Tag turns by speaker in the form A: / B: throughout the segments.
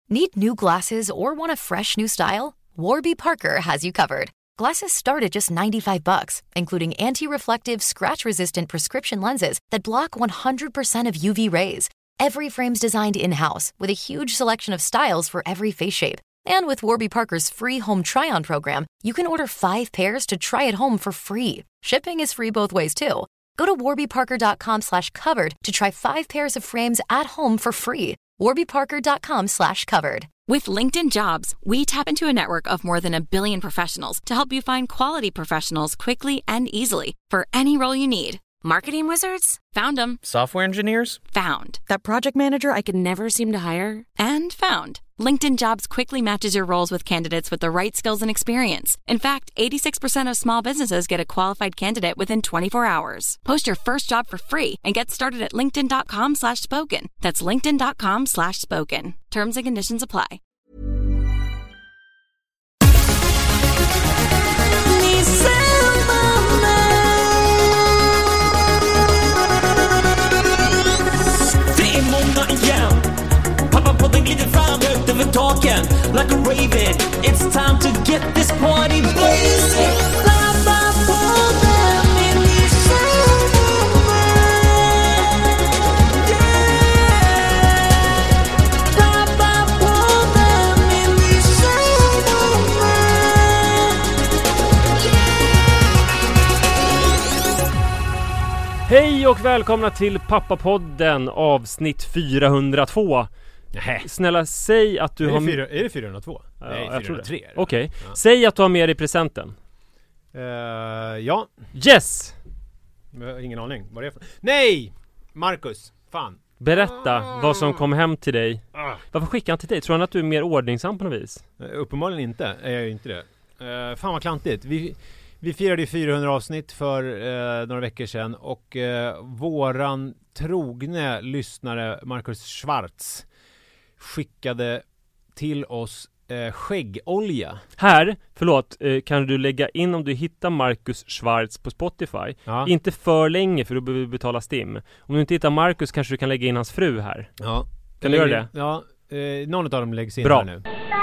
A: Need new glasses or want a fresh new style? Warby Parker has you covered. Glasses start at just $95, including anti-reflective, scratch-resistant prescription lenses that block 100% of UV rays. Every frame's designed in-house with a huge selection of styles for every face shape. And with Warby Parker's free home try-on program, you can order 5 pairs to try at home for free. Shipping is free both ways too. Go to warbyparker.com/covered to try 5 pairs of frames at home for free. warbyparker.com/covered.
B: With LinkedIn Jobs, we tap into a network of more than 1 billion professionals to help you find quality professionals quickly and easily for any role you need. Marketing wizards? Found them.
C: Software engineers?
B: Found. That project manager I could never seem to hire? And found. LinkedIn Jobs quickly matches your roles with candidates with the right skills and experience. In fact, 86% of small businesses get a qualified candidate within 24 hours. Post your first job for free and get started at linkedin.com/spoken. That's linkedin.com/spoken. Terms and conditions apply.
D: Det är måndag igen. Pappapodden glider fram högt över taken like a raven. It's time to get this party blazing. Pappapodden in i sommar. Pappapodden in i sommar.
E: Hej och välkomna till Pappapodden avsnitt 402.
F: Nej.
E: Snälla, säg att du har...
F: Är det 402?
E: Ja,
F: Nej,
E: jag tror
F: 403.
E: Okej.
F: Ja.
E: Säg att du har med dig presenten.
F: Ja.
E: Yes!
F: Jag har ingen aning vad det är för... Nej! Marcus, fan.
E: Berätta vad som kom hem till dig. Varför skickar han till dig? Tror han att du är mer ordningsam på något vis?
F: Uppenbarligen inte, är jag ju inte det. Fan vad klantigt. Vi firade ju 400 avsnitt för några veckor sedan. Och våran trogne lyssnare Marcus Schwartz skickade till oss skäggolja.
E: Här, förlåt, kan du lägga in om du hittar Marcus Schwartz på Spotify.
F: Ja.
E: Inte för länge, för då behöver vi betala STIM. Om du inte hittar Marcus kanske du kan lägga in hans fru här.
F: Ja.
E: Kan du göra det?
F: Ja, någon av dem läggs in
E: Bra.
F: här nu.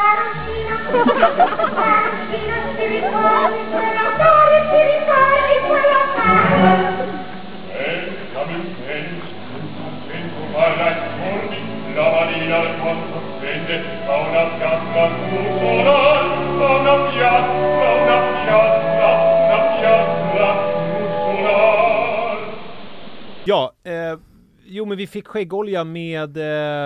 F: Ja, jo men vi fick skäggolja med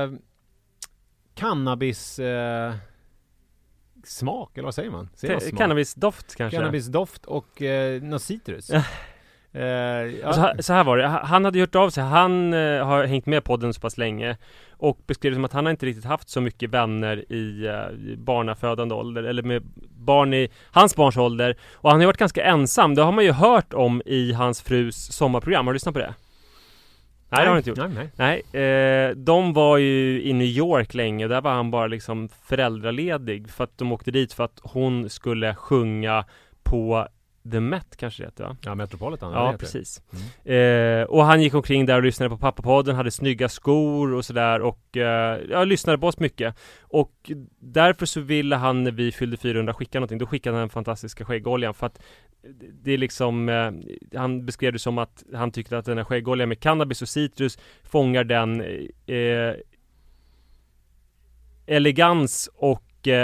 F: cannabis smak, eller vad säger man? Säger man smak?
E: Cannabisdoft kanske?
F: Cannabisdoft och något citrus.
E: Ja. Så här var det, han hade gjort av sig. Han har hängt med podden så pass länge och beskrev det som att han har inte riktigt haft så mycket vänner i barnafödande ålder, eller med barn i hans barns ålder, och han har varit ganska ensam. Det har man ju hört om i hans frus sommarprogram. Har du lyssnat på det? Nej, det har han inte gjort. Nej. De var ju i New York länge. Där var han bara liksom föräldraledig för att de åkte dit för att hon skulle sjunga på The Met, kanske det heter, va?
F: Ja, Metropolitan.
E: Ja, precis. Och han gick omkring där och lyssnade på Pappapodden, hade snygga skor och sådär, och lyssnade på oss mycket. Och därför så ville han, när vi fyllde 400, skicka någonting. Då skickade han den fantastiska skäggoljan, för att det är liksom, han beskrev det som att han tyckte att den här skäggoljan med cannabis och citrus fångar den elegans och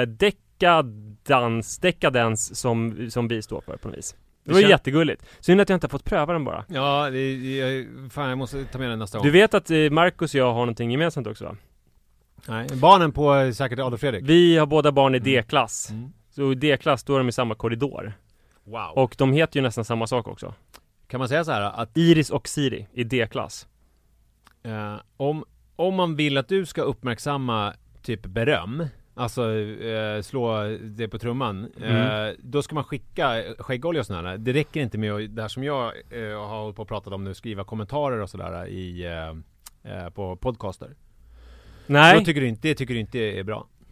E: dekadens som vi står för på något vis. Det var jättegulligt. Synd att jag inte har fått pröva den bara.
F: Ja, fan, jag måste ta med den nästa gång.
E: Du vet att Marcus och jag har någonting gemensamt också, va?
F: Nej, barnen på säkert Adolf Fredrik.
E: Vi har båda barn i D-klass. Så i D-klass då är de i samma korridor.
F: Wow.
E: Och de heter ju nästan samma sak också.
F: Kan man säga så här att
E: Iris och Siri i D-klass.
F: Om man vill att du ska uppmärksamma typ beröm, alltså slå det på trumman, då ska man skicka skäggolja och sådär. Det räcker inte med det här som jag har hållit på och pratat om nu, skriva kommentarer och sådär på podcaster.
E: Nej.
F: Det tycker du inte är bra.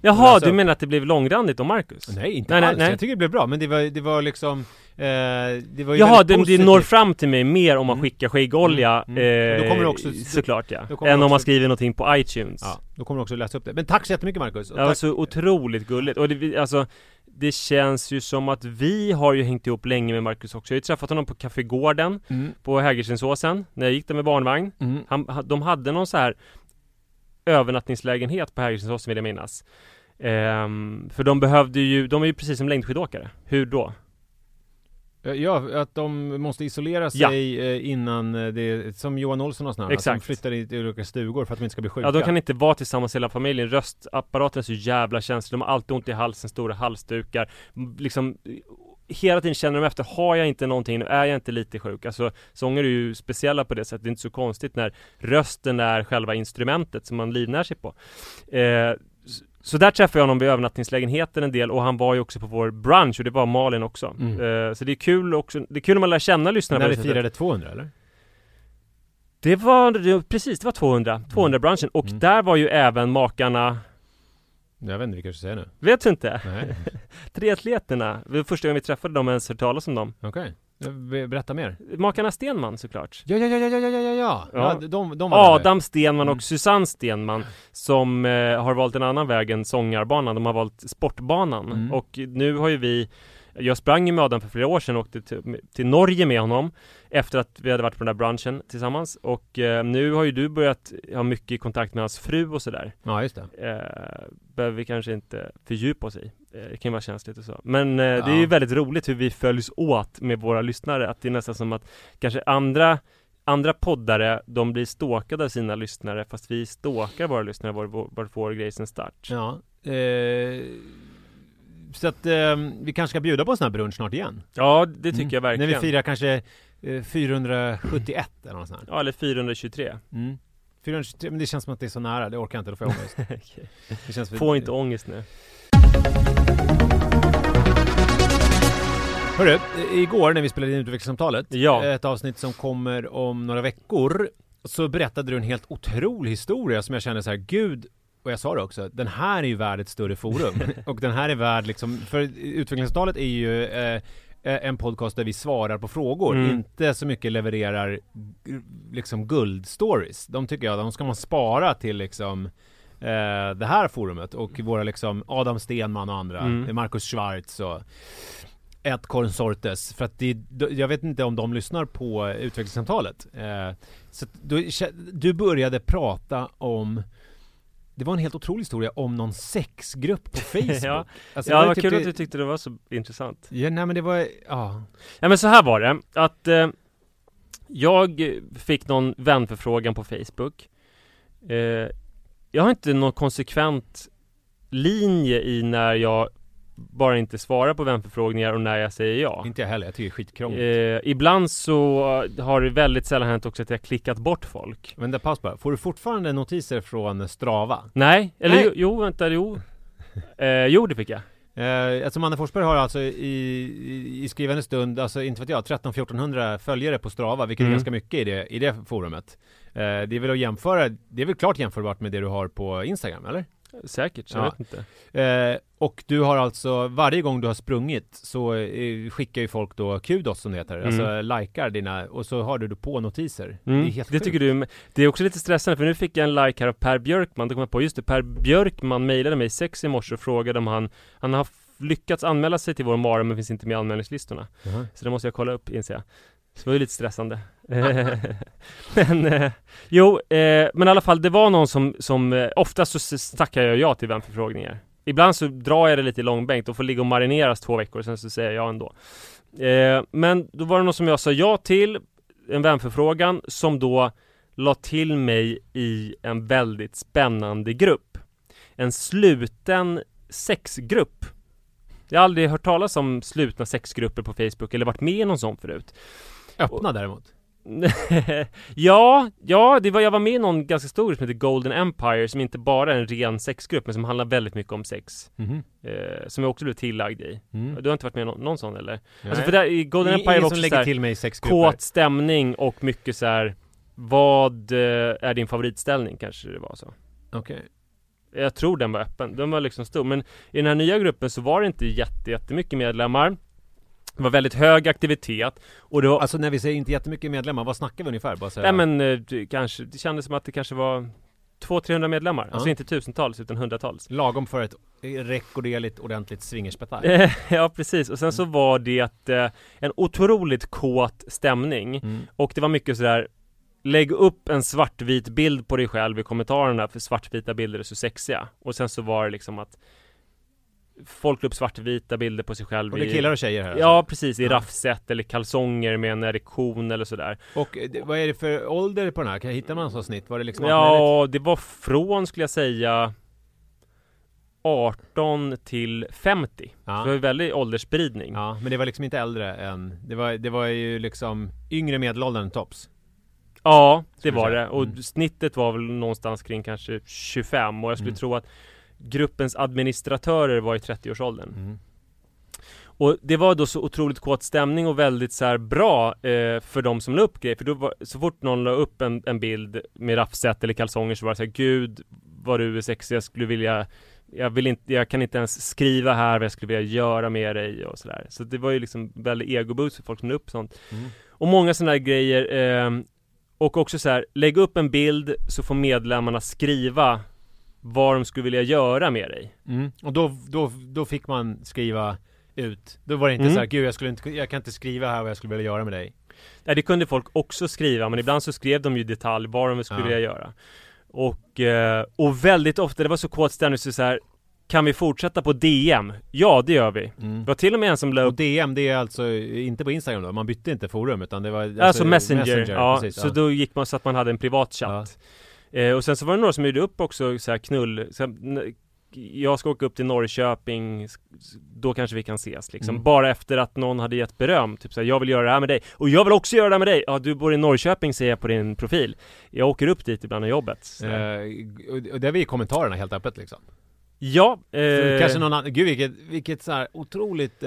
E: Jaha, du menar att det blev långrandigt om Marcus?
F: Nej, inte alls. Jag tycker det blev bra, men det var liksom det var ju
E: jaha, det når fram till mig mer om man skickar skäggolja
F: Då kommer det också,
E: såklart än om man skriver någonting på iTunes.
F: Ja, då kommer du också läsa upp det. Men tack så jättemycket, Marcus.
E: Det var så otroligt gulligt. Och det känns ju som att vi har ju hängt ihop länge med Marcus också. Jag har ju träffat honom på Cafégården på Hägerstensåsen när jag gick där med barnvagn. De hade någon så här övernattningslägenhet på Hägerstensåsen, vill jag minnas. För de är ju precis som längdskidåkare. Hur då?
F: Ja, att de måste isolera sig innan det, som Johan Olsson och sådana. Exakt. Att de flyttar i olika stugor för att de inte ska bli sjuka.
E: Ja, de kan inte vara tillsammans hela familjen. Röstapparaten är så jävla känslig. De har alltid ont i halsen, stora halsdukar. Liksom hela tiden känner de efter, har jag inte någonting, nu är jag inte lite sjuk. Alltså, sånger är ju speciella på det sättet. Det är inte så konstigt när rösten är själva instrumentet som man livnär sig på. Så där träffade jag honom vid övernattningslägenheten en del, och han var ju också på vår brunch, och det var Malin också. Så det är kul också. Det är kul när man lär känna lyssnarna.
F: När vi firade 200, eller?
E: Det var 200 brunchen, och där var ju även makarna.
F: Jag vet inte vilka du säger nu.
E: Vet du inte?
F: Nej.
E: Triatleterna. Det var första gången vi träffade dem ens hört talas om dem.
F: Okej. Berätta mer.
E: Makarna Stenman, såklart.
F: Ja. De var
E: Adam Stenman och Susanne Stenman, som har valt en annan väg än sångarbanan. De har valt sportbanan. Och nu har ju jag sprang ju med Adam för flera år sedan och åkte till Norge med honom efter att vi hade varit på den där brunchen tillsammans. Och nu har ju du börjat ha mycket kontakt med hans fru och sådär.
F: Ja, just det.
E: Behöver vi kanske inte fördjupa oss i. Det kan vara känsligt och så. Men det är ju väldigt roligt hur vi följs åt med våra lyssnare. Att det är nästan som att kanske andra poddare, de blir stalkade av sina lyssnare, fast vi stalkar våra lyssnare var får grejen sin start.
F: Ja. Så att vi kanske ska bjuda på en sån här brunch snart igen.
E: Ja, det tycker jag verkligen.
F: När vi firar kanske 471 eller något sånt här.
E: Ja, eller 423.
F: 423, men det känns som att det är så nära. Det orkar jag inte, då får jag ångest.
E: Okay.
F: Det känns
E: få inte ångest nu.
F: Hörru, igår när vi spelade in utvecklingssamtalet, ett avsnitt som kommer om några veckor, så berättade du en helt otrolig historia som jag kände så här, gud. Och jag sa det också, den här är ju värd ett större forum. Och den här är värd liksom, för utvecklingssamtalet är ju en podcast där vi svarar på frågor, inte så mycket levererar liksom guldstories. De tycker jag, de ska man spara till liksom det här forumet och våra liksom Adam Stenman och andra, Marcus Schwarz och ett konsortes, för att jag vet inte om de lyssnar på utvecklingssamtalet. Så du började prata om, det var en helt otrolig historia om någon sexgrupp på Facebook.
E: Vad kul att du tyckte det var så intressant.
F: Ja, nej men det var,
E: Ja, men så här var det, att jag fick någon vänförfrågan på Facebook. Jag har inte någon konsekvent linje i när jag bara inte svarar på vänförfrågningar och när jag säger ja.
F: Inte jag heller, jag tycker det är skitkrångligt.
E: Ibland så har det väldigt sällan hänt också att jag klickat bort folk.
F: Men paus bara, får du fortfarande notiser från Strava?
E: Nej, eller jo, det fick jag.
F: Alltså Manne Forsberg har alltså i skrivande stund, alltså inte vet jag, 13-1400 följare på Strava, vilket är ganska mycket i det forumet. Det är väl att jämföra, det är väl klart jämförbart med det du har på Instagram, eller?
E: Säkert, jag vet inte.
F: Och du har alltså, varje gång du har sprungit så skickar ju folk då kudos som det heter, alltså likar dina, och så har du på notiser. Det är helt sjukt.
E: Tycker du, det är också lite stressande, för nu fick jag en like här av Per Björkman. Då kom jag på, just det, Per Björkman mejlade mig 6 i morse och frågade om han har lyckats anmäla sig till vår mara, men finns inte med i anmälningslistorna. Så det måste jag kolla upp, inser jag. Så det var ju lite stressande. Men i alla fall, det var någon som oftast så tackar jag ja till vänförfrågningar. Ibland så drar jag det lite i långbänk och får ligga och marineras 2 veckor och sen så säger jag ja ändå. Men då var det någon som jag sa ja till, en vänförfrågan, som då la till mig i en väldigt spännande grupp. En sluten sexgrupp. Jag har aldrig hört talas om slutna sexgrupper på Facebook eller varit med i någon sån förut.
F: Öppna däremot.
E: ja, jag var med i någon ganska stor som heter Golden Empire, som inte bara är en ren sexgrupp, men som handlar väldigt mycket om sex. Som jag också blev tillagd i. Du har inte varit med i någon sån, eller? Alltså, för där, i Golden Empire var också
F: lägger till mig sexgrupper.
E: Kåt stämning och mycket så här, vad är din favoritställning, kanske det var så.
F: Okej.
E: Jag tror den var öppen. Den var liksom stor. Men i den här nya gruppen så var det inte jättemycket medlemmar. Det var väldigt hög aktivitet. Och det var...
F: Alltså när vi säger inte jättemycket medlemmar, vad snackar vi ungefär? Bara
E: nej men det kändes som att det kanske var 200-300 medlemmar. Alltså inte tusentals utan hundratals.
F: Lagom för ett rekorderligt ordentligt swingerspettar.
E: Ja precis. Och sen så var det en otroligt kåt stämning. Och det var mycket sådär, lägg upp en svartvit bild på dig själv i kommentarerna, för svartvita bilder är så sexiga. Och sen så var det liksom att folk la upp svartvita bilder på sig själv.
F: Och det är killar och tjejer här?
E: Ja, precis. I raffset eller kalsonger med en erektion eller sådär.
F: Och vad är det för ålder på den här? Hittar man så snitt? Var det liksom
E: ja, det var från, skulle jag säga, 18 till 50. Ja. Så det var väldigt åldersspridning.
F: Ja, men det var liksom inte äldre än... Det var ju liksom yngre medelåldern tops.
E: Ja, det var det. Och snittet var väl någonstans kring kanske 25. Och jag skulle tro att gruppens administratörer var i 30-årsåldern. Och det var då så otroligt kåt stämning och väldigt så här bra för de som la upp grejer. För då var, så fort någon la upp en bild med raffset eller kalsonger så var det så här: gud vad du är sexig, jag skulle vilja... Jag kan inte ens skriva här vad jag skulle vilja göra med dig och sådär. Så det var ju liksom väldigt egoboost för folk som la upp sånt. Och många sådana här grejer. Och också så här, lägg upp en bild så får medlemmarna skriva vad de skulle vilja göra med dig.
F: Och då fick man skriva ut. Då var det inte så här: gud jag kan inte skriva här vad jag skulle vilja göra med dig.
E: Ja, det kunde folk också skriva, men ibland så skrev de ju detalj vad de skulle vilja göra. Och väldigt ofta, det var så kåt stämning så här: kan vi fortsätta på DM? Ja, det gör vi. Det var till och med en som la upp...
F: Och DM, det är alltså inte på Instagram då? Man bytte inte forum, utan det var...
E: Alltså Messenger, ja.
F: Precis,
E: så då gick man så att man hade en privat chatt. Och sen så var det några som gjorde upp också så här knull. Så jag ska åka upp till Norrköping, då kanske vi kan ses liksom. Bara efter att någon hade gett beröm, typ så här: jag vill göra det här med dig och jag vill också göra det här med dig. Ja, du bor i Norrköping, ser jag på din profil. Jag åker upp dit ibland av jobbet.
F: Och det är vi i kommentarerna helt öppet liksom.
E: Ja,
F: kanske någon annan. Gud, vilket så här otroligt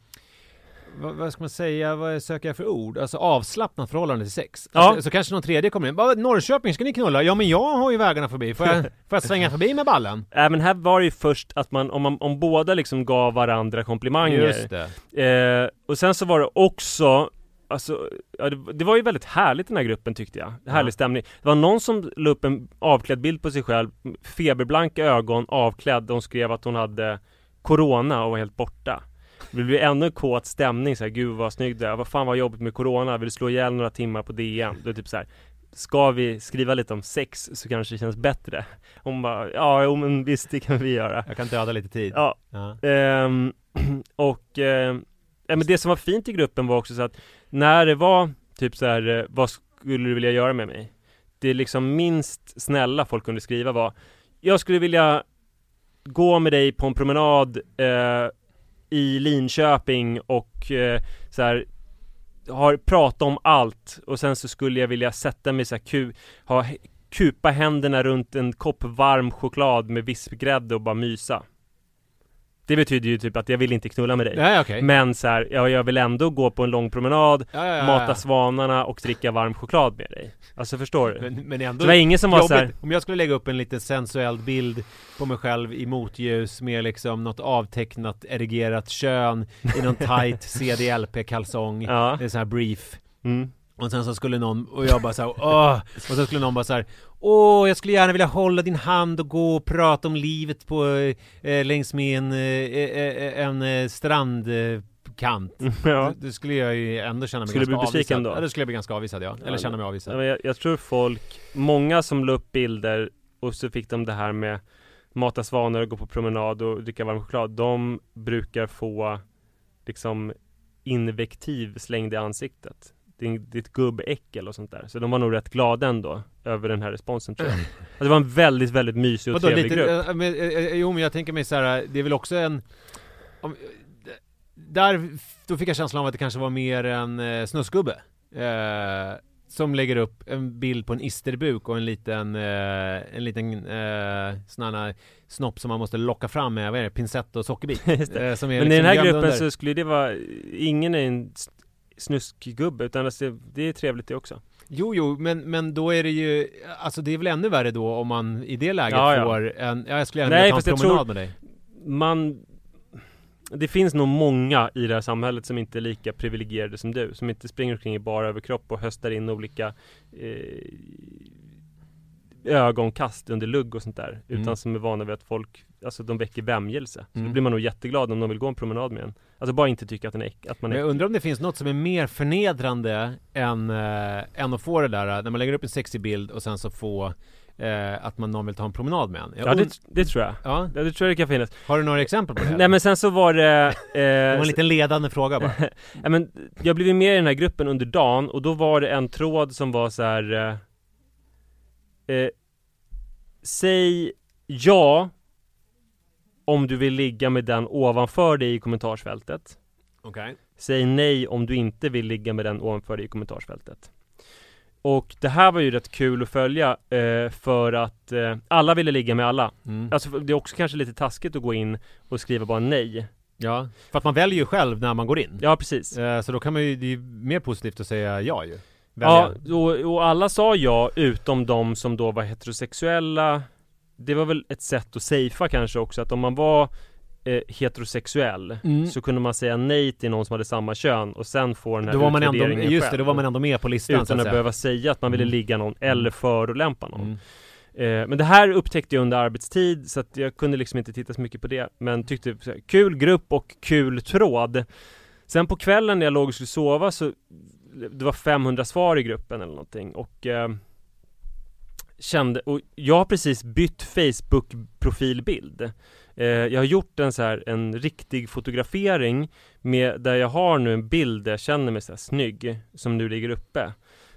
F: vad ska man säga, vad söker jag för ord? Alltså avslappnat förhållande till sex. Alltså, så kanske någon tredje kommer in. Norrköping, ska ni knulla? Ja, men jag har ju vägarna förbi. Får jag svänga förbi med ballen?
E: Men här var det ju först att om båda liksom gav varandra komplimanger.
F: Just det.
E: Och sen så var det också, alltså, det var ju väldigt härligt den här gruppen, tyckte jag. Härlig stämning. Det var någon som la upp en avklädd bild på sig själv, feberblanka ögon, avklädd. De skrev att hon hade corona och var helt borta. Det blir ännu kåt stämning, så här: gud vad snygg det är. Vad fan var jobbigt med corona? Vill du slå ihjäl några timmar på DM? Det är typ så här: ska vi skriva lite om sex så kanske det känns bättre. Hon bara, ja men visst, det kan vi göra.
F: Jag kan döda lite tid.
E: Ja. Men det som var fint i gruppen var också så att när det var typ så här: vad skulle du vilja göra med mig? Det liksom minst snälla folk kunde skriva var: jag skulle vilja gå med dig på en promenad i Linköping och så här, prata om allt, och sen så skulle jag vilja sätta mig så här, kupa händerna runt en kopp varm choklad med vispgrädde och bara mysa. Det betyder ju typ att jag vill inte knulla med dig.
F: Nej, okay.
E: Men så här, jag vill ändå gå på en lång promenad, mata svanarna och dricka varm choklad med dig. Alltså, förstår du?
F: Men ändå
E: det var ingen som var så här...
F: Om jag skulle lägga upp en lite sensuell bild på mig själv i motljus med liksom något avtecknat erigerat kön i någon tight CDLP-kalsong, det är så här brief. Och sen så skulle någon, och jag bara så här, och så skulle någon bara så här: jag skulle gärna vilja hålla din hand och gå och prata om livet på längs med en strandkant. Det skulle jag ju ändå känna mig
E: skulle
F: ganska
E: bli besviken
F: avvisad. Då skulle jag bli ganska avvisad, eller känna mig avvisad.
E: Jag tror många som la upp bilder och så fick de det här med mata svanar och gå på promenad och dricka varm choklad, de brukar få liksom invektiv slängd i ansiktet. Ditt gubbäckel och sånt där. Så de var nog rätt glada ändå över den här responsen, tror jag. Alltså, det var en väldigt, väldigt mysig och trevlig grupp.
F: Men jag tänker mig så här: det är väl också då fick jag känslan av att det kanske var mer en snusgubbe som lägger upp en bild på en isterbuk och en liten sån här snopp som man måste locka fram med, vad är det, pincett och sockerbit. Som är
E: men
F: liksom
E: i den här gruppen så skulle det vara, ingen är en snuskgubbe, utan alltså, det är trevligt det också.
F: Jo, men då är det ju, alltså det är väl ännu värre då om man i det läget får en, jag skulle gärna ta en promenad med dig.
E: Det finns nog många i det här samhället som inte är lika privilegierade som du, som inte springer omkring i bara överkropp och höstar in olika ögonkast under lugg och sånt där, utan som är vana vid att folk, alltså de väcker vämjelse. Så då blir man nog jätteglad om de vill gå en promenad med en. Alltså bara inte tycka att man är
F: Men jag undrar om det finns något som är mer förnedrande än att få det där, när man lägger upp en sexig bild och sen så få att någon vill ta en promenad med en.
E: Det tror jag. Ja, det tror jag det kan finnas.
F: Har du några exempel på det?
E: Nej, men sen så var det...
F: det var en liten ledande fråga bara.
E: Ja, men jag blev med i den här gruppen under dagen, och då var det en tråd som var så här... säg ja om du vill ligga med den ovanför dig i kommentarsfältet.
F: Okej.
E: Säg nej om du inte vill ligga med den ovanför dig i kommentarsfältet. Och det här var ju rätt kul att följa, för att alla ville ligga med alla. Alltså det är också kanske lite taskigt att gå in och skriva bara nej.
F: Ja, för att man väljer ju själv när man går in.
E: Ja, precis.
F: Så då kan man ju, det är mer positivt att säga ja ju.
E: Ja, och alla sa ja, utom de som då var heterosexuella. Det var väl ett sätt att safea kanske också, att om man var heterosexuell så kunde man säga nej till någon som hade samma kön och sen få den här utvärderingen
F: just det, då var man ändå med på listan
E: utan att behöva säga att man ville ligga någon eller förolämpa någon. Men det här upptäckte jag under arbetstid, så att jag kunde liksom inte titta så mycket på det, men tyckte kul grupp och kul tråd. Sen på kvällen när jag låg och skulle sova, så det var 500 svar i gruppen eller någonting, och och jag har precis bytt Facebook-profilbild. Jag har gjort en riktig fotografering där jag har nu en bild där jag känner mig så här snygg, som nu ligger uppe.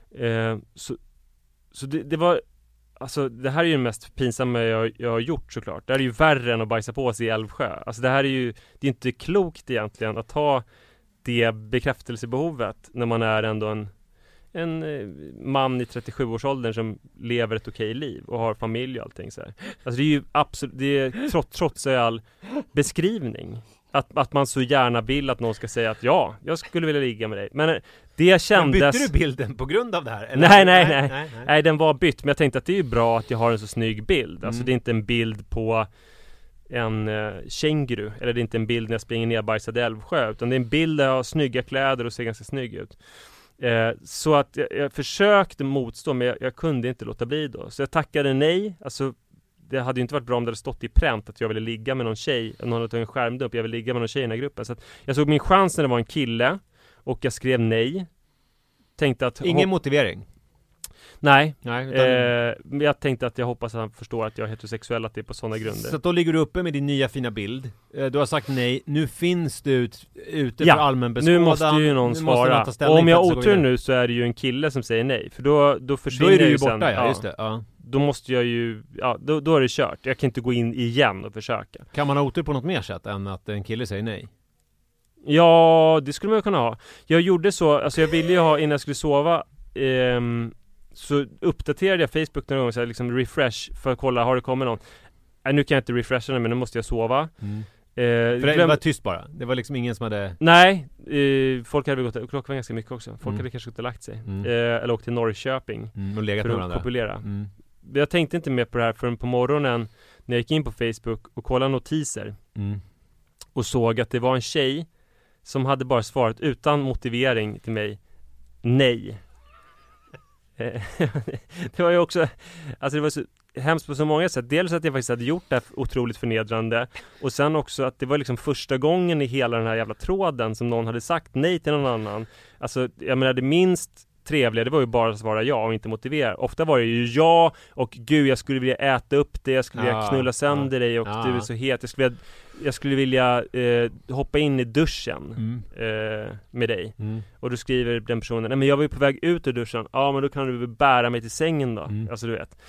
E: Så det var, alltså det här är ju det mest pinsamma jag har gjort, såklart. Det här är ju värre än att bajsa på sig i Älvsjö. Alltså det här är ju, det är inte klokt egentligen att ha det bekräftelsebehovet när man är ändå en man i 37-årsåldern som lever ett okej liv och har familj och allting så här. Alltså det är ju absolut, det är trots all beskrivning att man så gärna vill att någon ska säga att ja, jag skulle vilja ligga med dig. Men det kändes...
F: Men bytte du bilden på grund av det här? Eller?
E: Nej, den var bytt. Men jag tänkte att det är ju bra att jag har en så snygg bild. Alltså det är inte en bild på en känguru, eller det är inte en bild när jag springer ner bajsad i Älvsjö, utan det är en bild där jag har snygga kläder och ser ganska snygg ut. Så att jag försökte motstå, men jag kunde inte låta bli då. Så jag tackade nej. Alltså det hade ju inte varit bra om det hade stått i pränt att jag ville ligga med någon tjej, någon hade tagit en skärmdump, jag ville ligga med någon tjej i den här gruppen. Så att jag såg min chans när det var en kille, och jag skrev nej. Tänkte att
F: ingen motivering.
E: Nej, jag tänkte att jag hoppas att han förstår att jag är heterosexuell, att det är på sådana grunder.
F: Så då ligger du uppe med din nya fina bild. Du har sagt nej, nu finns du ute för allmän beskådan.
E: Nu måste ju någon svara. Och om jag har otur nu så är det ju en kille som säger nej, för då försvinner
F: då är du ju
E: sen,
F: borta, ja, just det. Ja.
E: Då måste jag ju, då är det kört. Jag kan inte gå in igen och försöka.
F: Kan man ha otur på något mer sätt än att en kille säger nej?
E: Ja, det skulle man kunna ha. Jag gjorde så, alltså jag ville ju ha, innan jag skulle sova, så uppdaterade jag Facebook någon gång, så här, liksom refresh för att kolla, har det kommit någon? Nu kan jag inte refresha den, men nu måste jag sova.
F: För det var tyst bara. Det var liksom ingen som hade...
E: Nej, folk hade gått, klockan var ganska mycket också. Folk hade kanske gått och lagt sig. Eller åkt till Norrköping
F: och legat
E: för att kopulera. Jag tänkte inte mer på det här förrän på morgonen när jag gick in på Facebook och kollade notiser. Och såg att det var en tjej som hade bara svarat utan motivering till mig nej. Det var ju också, alltså det var så hemskt på så många sätt. Dels att jag faktiskt hade gjort det här otroligt förnedrande, och sen också att det var liksom första gången i hela den här jävla tråden som någon hade sagt nej till någon annan. Alltså jag menar, det minst trevliga, det var ju bara att svara ja och inte motivera. Ofta var det ju ja, och gud, jag skulle vilja äta upp det, jag skulle vilja knulla sönder dig, och du är så het, jag skulle vilja hoppa in i duschen med dig. Och då skriver den personen, nej men jag var ju på väg ut ur duschen. Ja, men då kan du väl bära mig till sängen då. Alltså du vet.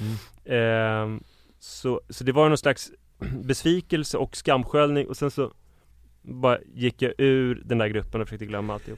E: Så det var någon slags besvikelse och skamsköljning, och sen så bara gick jag ur den där gruppen och försökte glömma alltihop.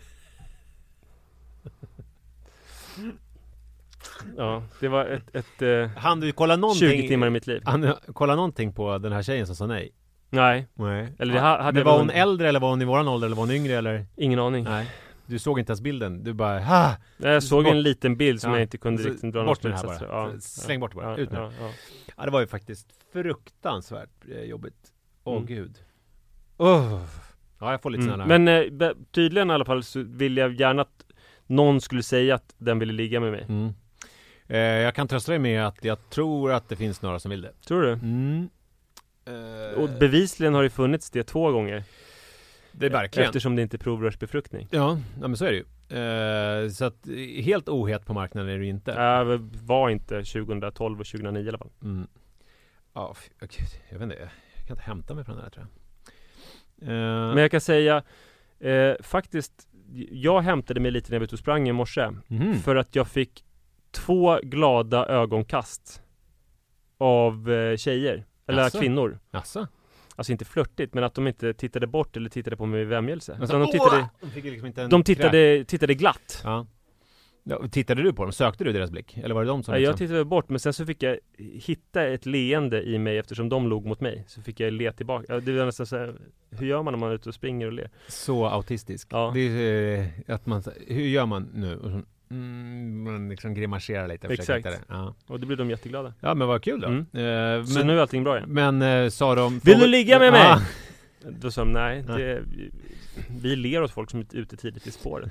E: Ja, det var
F: hann du kolla någonting,
E: 20 timmar i mitt liv.
F: Kolla någonting på den här tjejen som sa nej?
E: Nej. Eller
F: men var hon äldre, eller var hon i våran ålder, eller var hon yngre, eller?
E: Ingen aning.
F: Nej. Du såg inte ens bilden. Du bara
E: Jag såg en liten bild som jag inte kunde riktigt dra någon
F: slutsats. Släng bort det bara. Ut nu. Ja, det var ju faktiskt fruktansvärt jobbigt. Gud. Ja, jag får lite sådana.
E: Men tydligen i alla fall så vill jag gärna att någon skulle säga att den ville ligga med mig.
F: Jag kan trösta dig med att jag tror att det finns några som vill det.
E: Tror du? Och bevisligen har det funnits det 2 gånger.
F: Det är verkligen.
E: Eftersom det inte är provrörsbefruktning.
F: Ja, men så är det ju. Så att helt ohet på marknaden är det inte.
E: Var inte 2012 och 2009 i alla fall.
F: Ja, jag vet inte. Jag kan inte hämta mig från det här, tror jag.
E: Men jag kan säga faktiskt, jag hämtade mig lite när jag var ute och sprang i morse. För att jag fick 2 glada ögonkast av tjejer. Eller kvinnor. Alltså inte flörtigt, men att de inte tittade bort eller tittade på mig med vämjelse. De tittade glatt.
F: Ja. Tittade du på dem? Sökte du deras blick? Eller var det de som
E: jag tittade bort, men sen så fick jag hitta ett leende i mig eftersom de log mot mig. Så fick jag le tillbaka. Det var nästan så här, hur gör man när man är ute och springer och ler?
F: Så autistisk. Ja. Det är att man, hur gör man nu? Och så, man liksom grimaserar lite.
E: Exakt. Och det blir de jätteglada.
F: Ja, men vad kul då.
E: Så nu är allting bra igen.
F: Men sa de...
E: Vill du ligga med mig? Då sa de nej. Vi ler åt folk som är ute tidigt i spåret.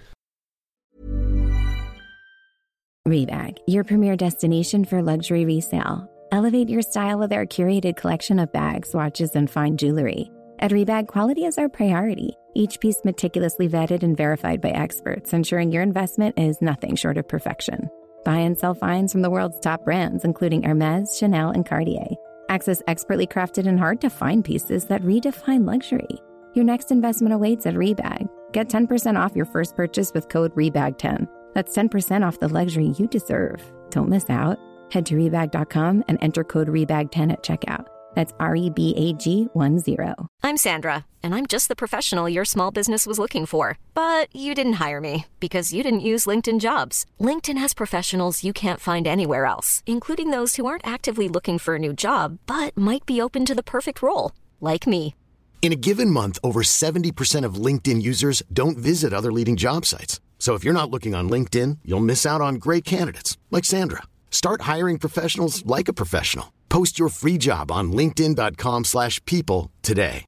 C: Rebag, your premier destination for luxury resale. Elevate your style with our curated collection of bags, watches, and fine jewelry. At Rebag, quality is our priority. Each piece meticulously vetted and verified by experts, ensuring your investment is nothing short of perfection. Buy and sell finds from the world's top brands, including Hermes, Chanel, and Cartier. Access expertly crafted and hard-to-find pieces that redefine luxury. Your next investment awaits at Rebag. Get 10% off your first purchase with code REBAG10. That's 10% off the luxury you deserve. Don't miss out. Head to Rebag.com and enter code REBAG10 at checkout. That's REBAG10.
A: I'm Sandra, and I'm just the professional your small business was looking for. But you didn't hire me because you didn't use LinkedIn Jobs. LinkedIn has professionals you can't find anywhere else, including those who aren't actively looking for a new job, but might be open to the perfect role, like me.
G: In a given month, over 70% of LinkedIn users don't visit other leading job sites. So if you're not looking on LinkedIn, you'll miss out on great candidates like Sandra. Start hiring professionals like a professional. Post your free job on linkedin.com/people today.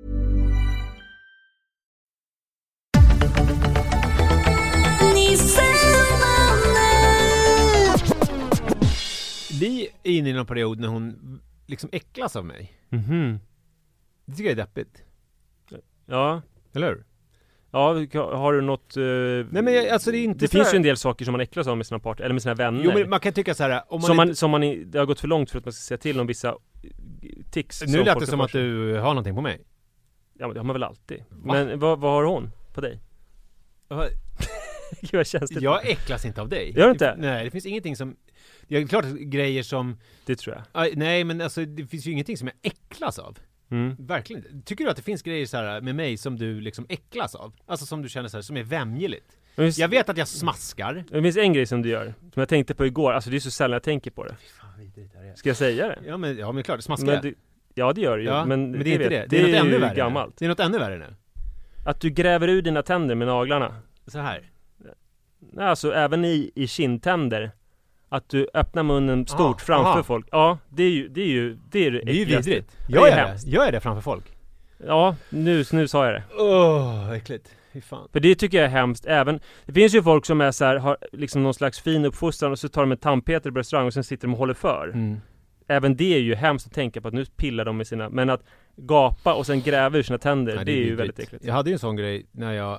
F: Vi är inne i någon period när hon liksom äcklas av mig. Det tycker jag är deppigt.
E: Ja.
F: Eller hur?
E: Ja, har du något...
F: Nej, men alltså det är inte...
E: Det finns ju en del saker som man äcklas av med sina partner, eller med sina vänner.
F: Jo, men man kan tycka så här...
E: Det har gått för långt för att man ska säga till om vissa tics.
F: Nu lät det som att du har någonting på mig.
E: Ja, men det har man väl alltid. Va? Men vad har hon på dig? Gud, vad känns det?
F: Jag äcklas inte av dig.
E: Gör du inte?
F: Nej, det finns ingenting som... Det är klart grejer som...
E: Det tror jag.
F: Nej, men alltså det finns ju ingenting som jag äcklas av. Verkligen. Tycker du att det finns grejer så här med mig som du liksom äcklas av? Alltså som du känner så här, som är vämjeligt? Jag vet att jag smaskar.
E: Det finns en grej som du gör, som jag tänkte på igår. Alltså det är så sällan jag tänker på det. Ska jag säga det?
F: Ja men klart, smaskar.
E: Ja, det gör du ju.
F: Ja, men det är inte det.
E: Det är
F: något ännu
E: värre gammalt.
F: Det är något ännu värre nu.
E: Att du gräver ur dina tänder med naglarna.
F: Så här.
E: Alltså även i kindtänder. Att du öppnar munnen stort framför folk. Ja, det är ju
F: det är ju vidrigt.
E: Jag
F: är det framför folk.
E: Ja, nu sa jag det.
F: Äckligt. Fy fan.
E: För det tycker jag är hemskt. Även, det finns ju folk som är så här, har liksom någon slags fin uppfostran och så tar de en tandpetare på restaurang och sen sitter de och håller för. Även det är ju hemskt att tänka på att nu pillar de med sina... Men att gapa och sen gräva ur sina tänder, det är ju väldigt äckligt.
F: Jag hade ju en sån grej när jag...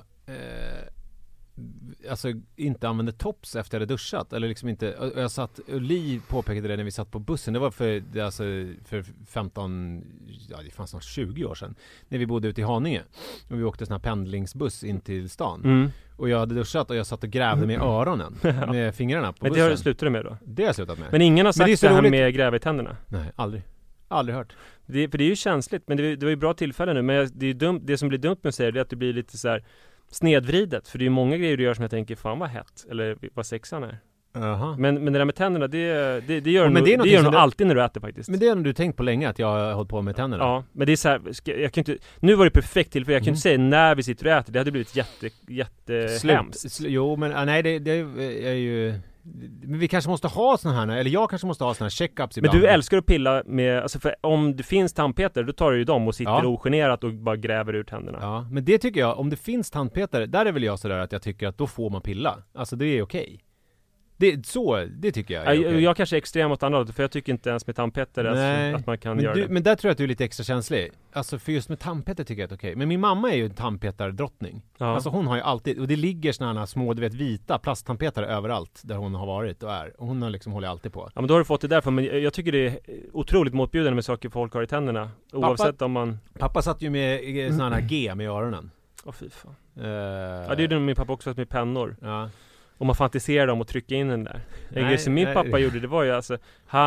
F: alltså inte använde tops efter jag hade duschat eller liksom inte, jag satt, Li påpekade det när vi satt på bussen, det var för 15, ja det fanns snart 20 år sedan, när vi bodde ute i Haninge och vi åkte sån här pendlingsbuss in till stan och jag hade duschat och jag satt och grävde med öronen med fingrarna på bussen.
E: Men det har du slutat med då?
F: Det har jag slutat med.
E: Men ingen har sagt det här med gräva i tänderna?
F: Nej, aldrig hört.
E: För det är ju känsligt, men det var ju bra tillfälle nu, men det är dumt, det som blir dumt med att säga det är att det blir lite så här snedvridet, för det är många grejer du gör som jag tänker, fan vad hett, eller vad sexan är. Men det där med tänderna, det gör nog alltid när du äter faktiskt.
F: Men det har du tänkt på länge, att jag har hållit på med tänderna.
E: Ja, men det är så här, jag kan inte, nu var det perfekt till, för jag kan inte säga när vi sitter och äter. Det hade blivit jättehemskt.
F: Jo, men nej, det är ju... Men vi kanske måste ha såna här, eller jag kanske måste ha såna här check-ups ibland.
E: Men du älskar att pilla med, alltså för om det finns tandpetare, då tar du ju dem och sitter ogenerat och bara gräver ur tänderna.
F: Ja, men det tycker jag, om det finns tandpetare, där är väl jag sådär att jag tycker att då får man pilla. Alltså det är okej. Det tycker jag är okej.
E: Jag kanske är extrem åt andra, för jag tycker inte ens med tandpetare att man kan göra det.
F: Men där tror jag att du är lite extra känslig. Alltså för just med tandpetare tycker jag att det är okej. Men min mamma är ju en tandpetardrottning. Ja. Alltså hon har ju alltid, och det ligger såna här små, du vet, vita plasttandpetare överallt där hon har varit och är. Och hon har liksom hållit alltid på.
E: Ja, men då har du fått det därför. Men jag tycker det är otroligt motbjudande med saker folk har i tänderna. Oavsett om man...
F: Pappa satt ju med såna här G med öronen.
E: Fy fan. Ja, det gjorde min pappa också med pennor. Ja. Och man fantiserar dem och trycka in den där. En grej som min pappa gjorde, det var ju alltså,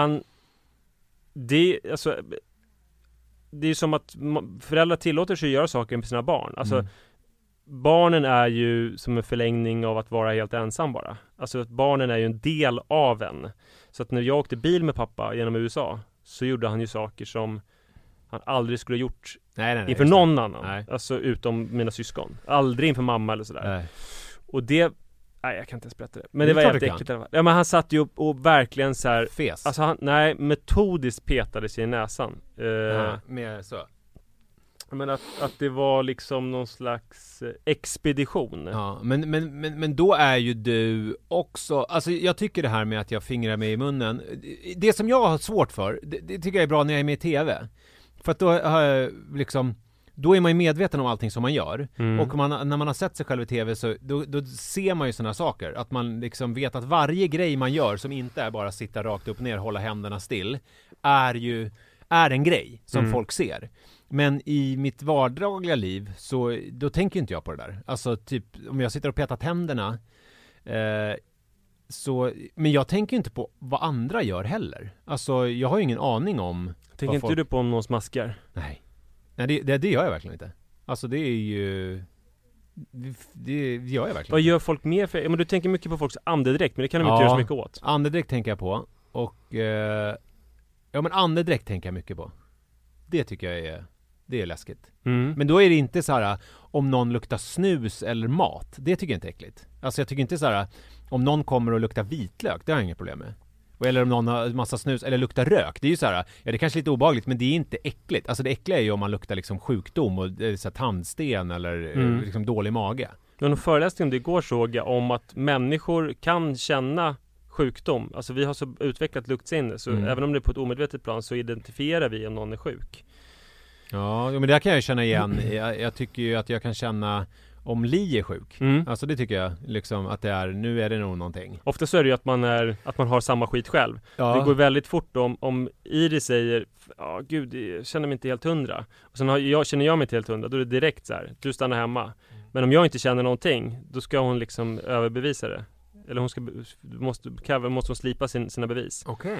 E: det är ju som att föräldrar tillåter sig att göra saker med sina barn. Alltså, barnen är ju som en förlängning av att vara helt ensam bara. Alltså barnen är ju en del av en. Så att när jag åkte bil med pappa genom USA, så gjorde han ju saker som han aldrig skulle ha gjort inför någon annan. Nej. Alltså utom mina syskon. Aldrig inför mamma eller sådär. Nej. Och det... Nej, jag kan inte ens berätta det. Men det var helt äckligt i alla fall. Ja, men han satt ju och verkligen så här...
F: Fes?
E: Alltså metodiskt petade sig i näsan.
F: Mer så.
E: Men att det var liksom någon slags expedition.
F: Ja, men då är ju du också... Alltså jag tycker det här med att jag fingrar mig i munnen... Det som jag har svårt för, det tycker jag är bra när jag är med i tv. För att då har jag liksom... Då är man ju medveten om allting som man gör. Och när man har sett sig själv i tv, så då ser man ju såna saker. Att man liksom vet att varje grej man gör, som inte är bara sitta rakt upp och ner och hålla händerna still, är en grej som folk ser. Men i mitt vardagliga liv, så då tänker inte jag på det där. Alltså typ, om jag sitter och petar tänderna, men jag tänker inte på vad andra gör heller. Alltså jag har ju ingen aning om...
E: Tänker inte du på om någon smaskar?
F: Nej, det gör jag verkligen inte. Alltså det är ju... Det gör jag verkligen.
E: Vad gör folk mer för... Men du tänker mycket på folks andedräkt, men det kan de inte göra så mycket åt.
F: Andedräkt tänker jag på. Och... men andedräkt tänker jag mycket på. Det tycker jag är läskigt. Men då är det inte så här om någon luktar snus eller mat. Det tycker jag inte är äckligt. Alltså jag tycker inte så här om någon kommer och luktar vitlök, det har jag inga problem med. Eller om någon har massa snus eller luktar rök. Det är ju så här, det är kanske lite obehagligt, men det är inte äckligt. Alltså det äckliga är ju om man luktar liksom sjukdom och så här, tandsten eller liksom dålig mage.
E: Men en föreläsning om det igår såg jag om att människor kan känna sjukdom. Alltså vi har så utvecklat luktsinne, så även om det är på ett omedvetet plan, så identifierar vi om någon är sjuk.
F: Ja, men det kan jag känna igen. Jag tycker ju att jag kan känna om Li är sjuk. Alltså det tycker jag liksom att det är, nu är det nog någonting.
E: Ofta så är det ju att man har samma skit själv. Ja. Det går väldigt fort om Iris säger, gud, jag känner mig inte helt 100. Och sen känner jag mig inte helt 100, då är det direkt så här, du stannar hemma. Men om jag inte känner någonting, då ska hon liksom överbevisa det. Eller måste hon slipa sina bevis.
F: Okej.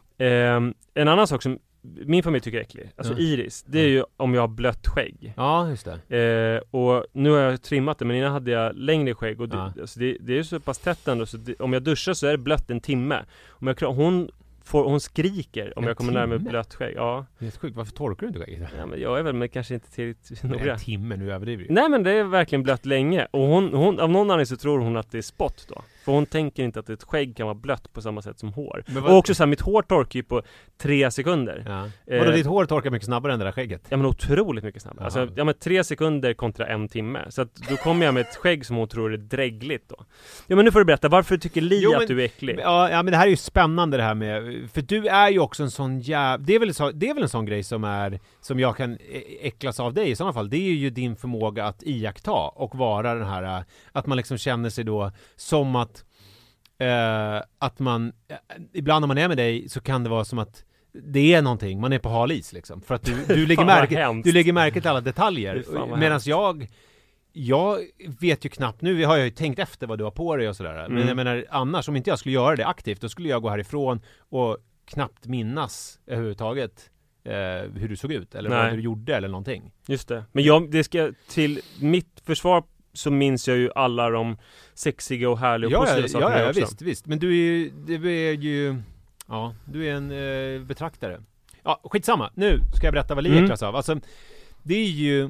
E: En annan sak som min familj tycker är äcklig, alltså Iris, det är ju om jag har blött skägg.
F: Ja, just det.
E: Och nu har jag trimmat det, men innan hade jag längre skägg. Och alltså det är ju så pass tätt ändå, så om jag duschar så är det blött en timme. Hon skriker om jag kommer närmare blött skägg. Ja.
F: Det är sjukt, varför torkar du inte skägget?
E: Ja, men jag är väl kanske inte tillräckligt noga.
F: En timme, nu överdriver du.
E: Nej, men det är verkligen blött länge. Och hon av någon anledning så tror hon att det är spott då. För hon tänker inte att ett skägg kan vara blött på samma sätt som hår. Och också så här, mitt hår torkar ju på 3 sekunder.
F: Ja. Och ditt hår torkar mycket snabbare än det där skägget?
E: Ja, men otroligt mycket snabbare. Alltså, men 3 sekunder kontra 1 timme. Så att då kommer jag med ett skägg som hon tror är drägligt då. Ja, men nu får du berätta, varför tycker Li att du är äcklig?
F: Ja, men det här är ju spännande det här med, för du är ju också en sån det är väl en sån grej som jag kan äcklas av dig i sådana fall. Det är ju din förmåga att iaktta och vara den här, att man liksom känner sig då som att man ibland när man är med dig så kan det vara som att det är någonting, man är på hal is liksom, för att du lägger märke till alla detaljer, medan jag vet ju knappt, nu har jag ju tänkt efter vad du har på dig och sådär, men jag menar annars, om inte jag skulle göra det aktivt, då skulle jag gå härifrån och knappt minnas överhuvudtaget hur du såg ut eller vad du gjorde eller någonting.
E: Just det. Men det ska till mitt försvar så minns jag ju alla de sexiga och härliga och positiva sakerna också.
F: Visst. Men du är ju en betraktare. Ja, skitsamma. Nu ska jag berätta vad Li äcklas av. Alltså, det är ju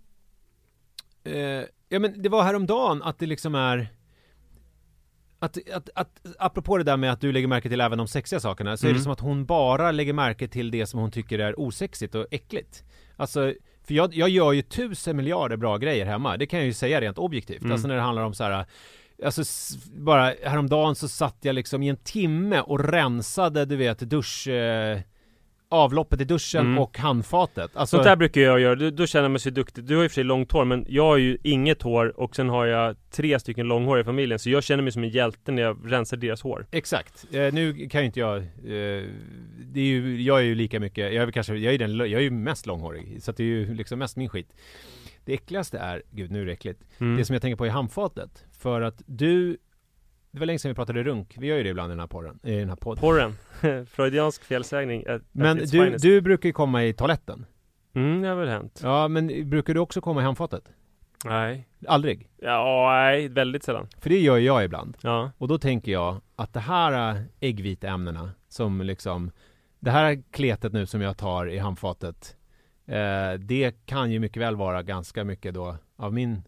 F: men det var häromdagen att det liksom är att apropå det där med att du lägger märke till även de sexiga sakerna, så är det som att hon bara lägger märke till det som hon tycker är osexigt och äckligt. Alltså, för jag gör ju 1000 miljarder bra grejer hemma. Det kan jag ju säga rent objektivt. Alltså när det handlar om så här, alltså bara häromdagen så satt jag liksom i en timme och rensade, du vet, avloppet i duschen och handfatet. Alltså,
E: sånt där brukar jag göra. Då känner man sig duktig. Du har ju för sig långt hår, men jag har ju inget hår och sen har jag 3 stycken långhår i familjen, så jag känner mig som en hjälte när jag rensar deras hår.
F: Exakt. Nu kan ju inte jag jag är ju lika mycket, jag är ju mest långhårig, så att det är ju liksom mest min skit. Det äckligaste är, gud nu är det äckligt, det som jag tänker på är handfatet. För att det var länge sedan vi pratade runk. Vi gör ju det ibland i den här podden.
E: Porren. Freudiansk felsägning.
F: Men du brukar ju komma i toaletten.
E: Det har väl hänt.
F: Ja, men brukar du också komma i handfatet?
E: Nej.
F: Aldrig?
E: Ja, nej. Väldigt sällan.
F: För det gör jag ibland.
E: Ja.
F: Och då tänker jag att det här äggvita ämnena som liksom, det här kletet nu som jag tar i handfatet, det kan ju mycket väl vara ganska mycket då av min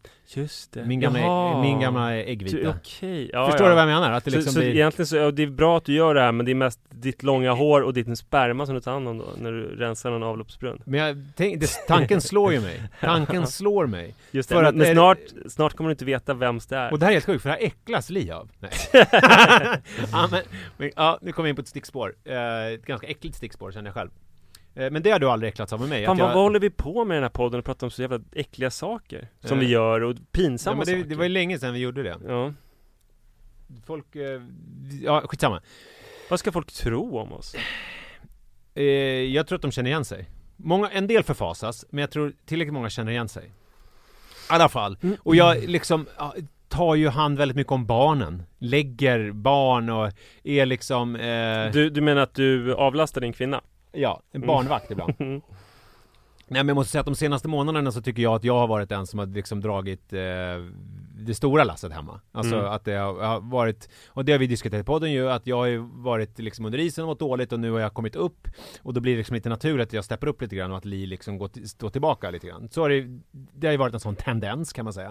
F: gamla äggvita.
E: Okej. Ja,
F: förstår du vad jag menar? Att det liksom
E: så egentligen så det är bra att du gör det här, men det är mest ditt långa hår och ditt sperma som du tar hand om då, när du rensar en avloppsbrunn.
F: Men tanken slår ju mig. Tanken slår mig.
E: Just det,
F: för
E: men snart kommer du inte veta vems det är.
F: Och det här är helt sjukt, för det här äcklas Li av. Nej. Nu kommer vi in på ett stickspår. Ett ganska äckligt stickspår, känner jag själv. Men det har du aldrig äcklat av med mig.
E: Fan, vad håller vi på med i den här podden och pratar om så jävla äckliga saker som vi gör och pinsamma saker?
F: Det var ju länge sedan vi gjorde det.
E: Ja.
F: Folk, skitsamma.
E: Vad ska folk tro om oss?
F: Jag tror att de känner igen sig. En del förfasas, men jag tror tillräckligt många känner igen sig. I alla fall. Och jag liksom tar ju hand väldigt mycket om barnen. Lägger barn och är liksom...
E: Du menar att du avlastar din kvinna?
F: Ja, en barnvakt ibland. Nej, men jag måste säga att de senaste månaderna så tycker jag att jag har varit den som har liksom dragit det stora lasset hemma. Alltså att det har varit, och det har vi diskuterat på podden ju, att jag har varit liksom under isen och varit dåligt, och nu har jag kommit upp, och då blir det liksom lite naturligt att jag steppar upp lite grann och att Li liksom står tillbaka lite grann. Så det har ju varit en sån tendens, kan man säga.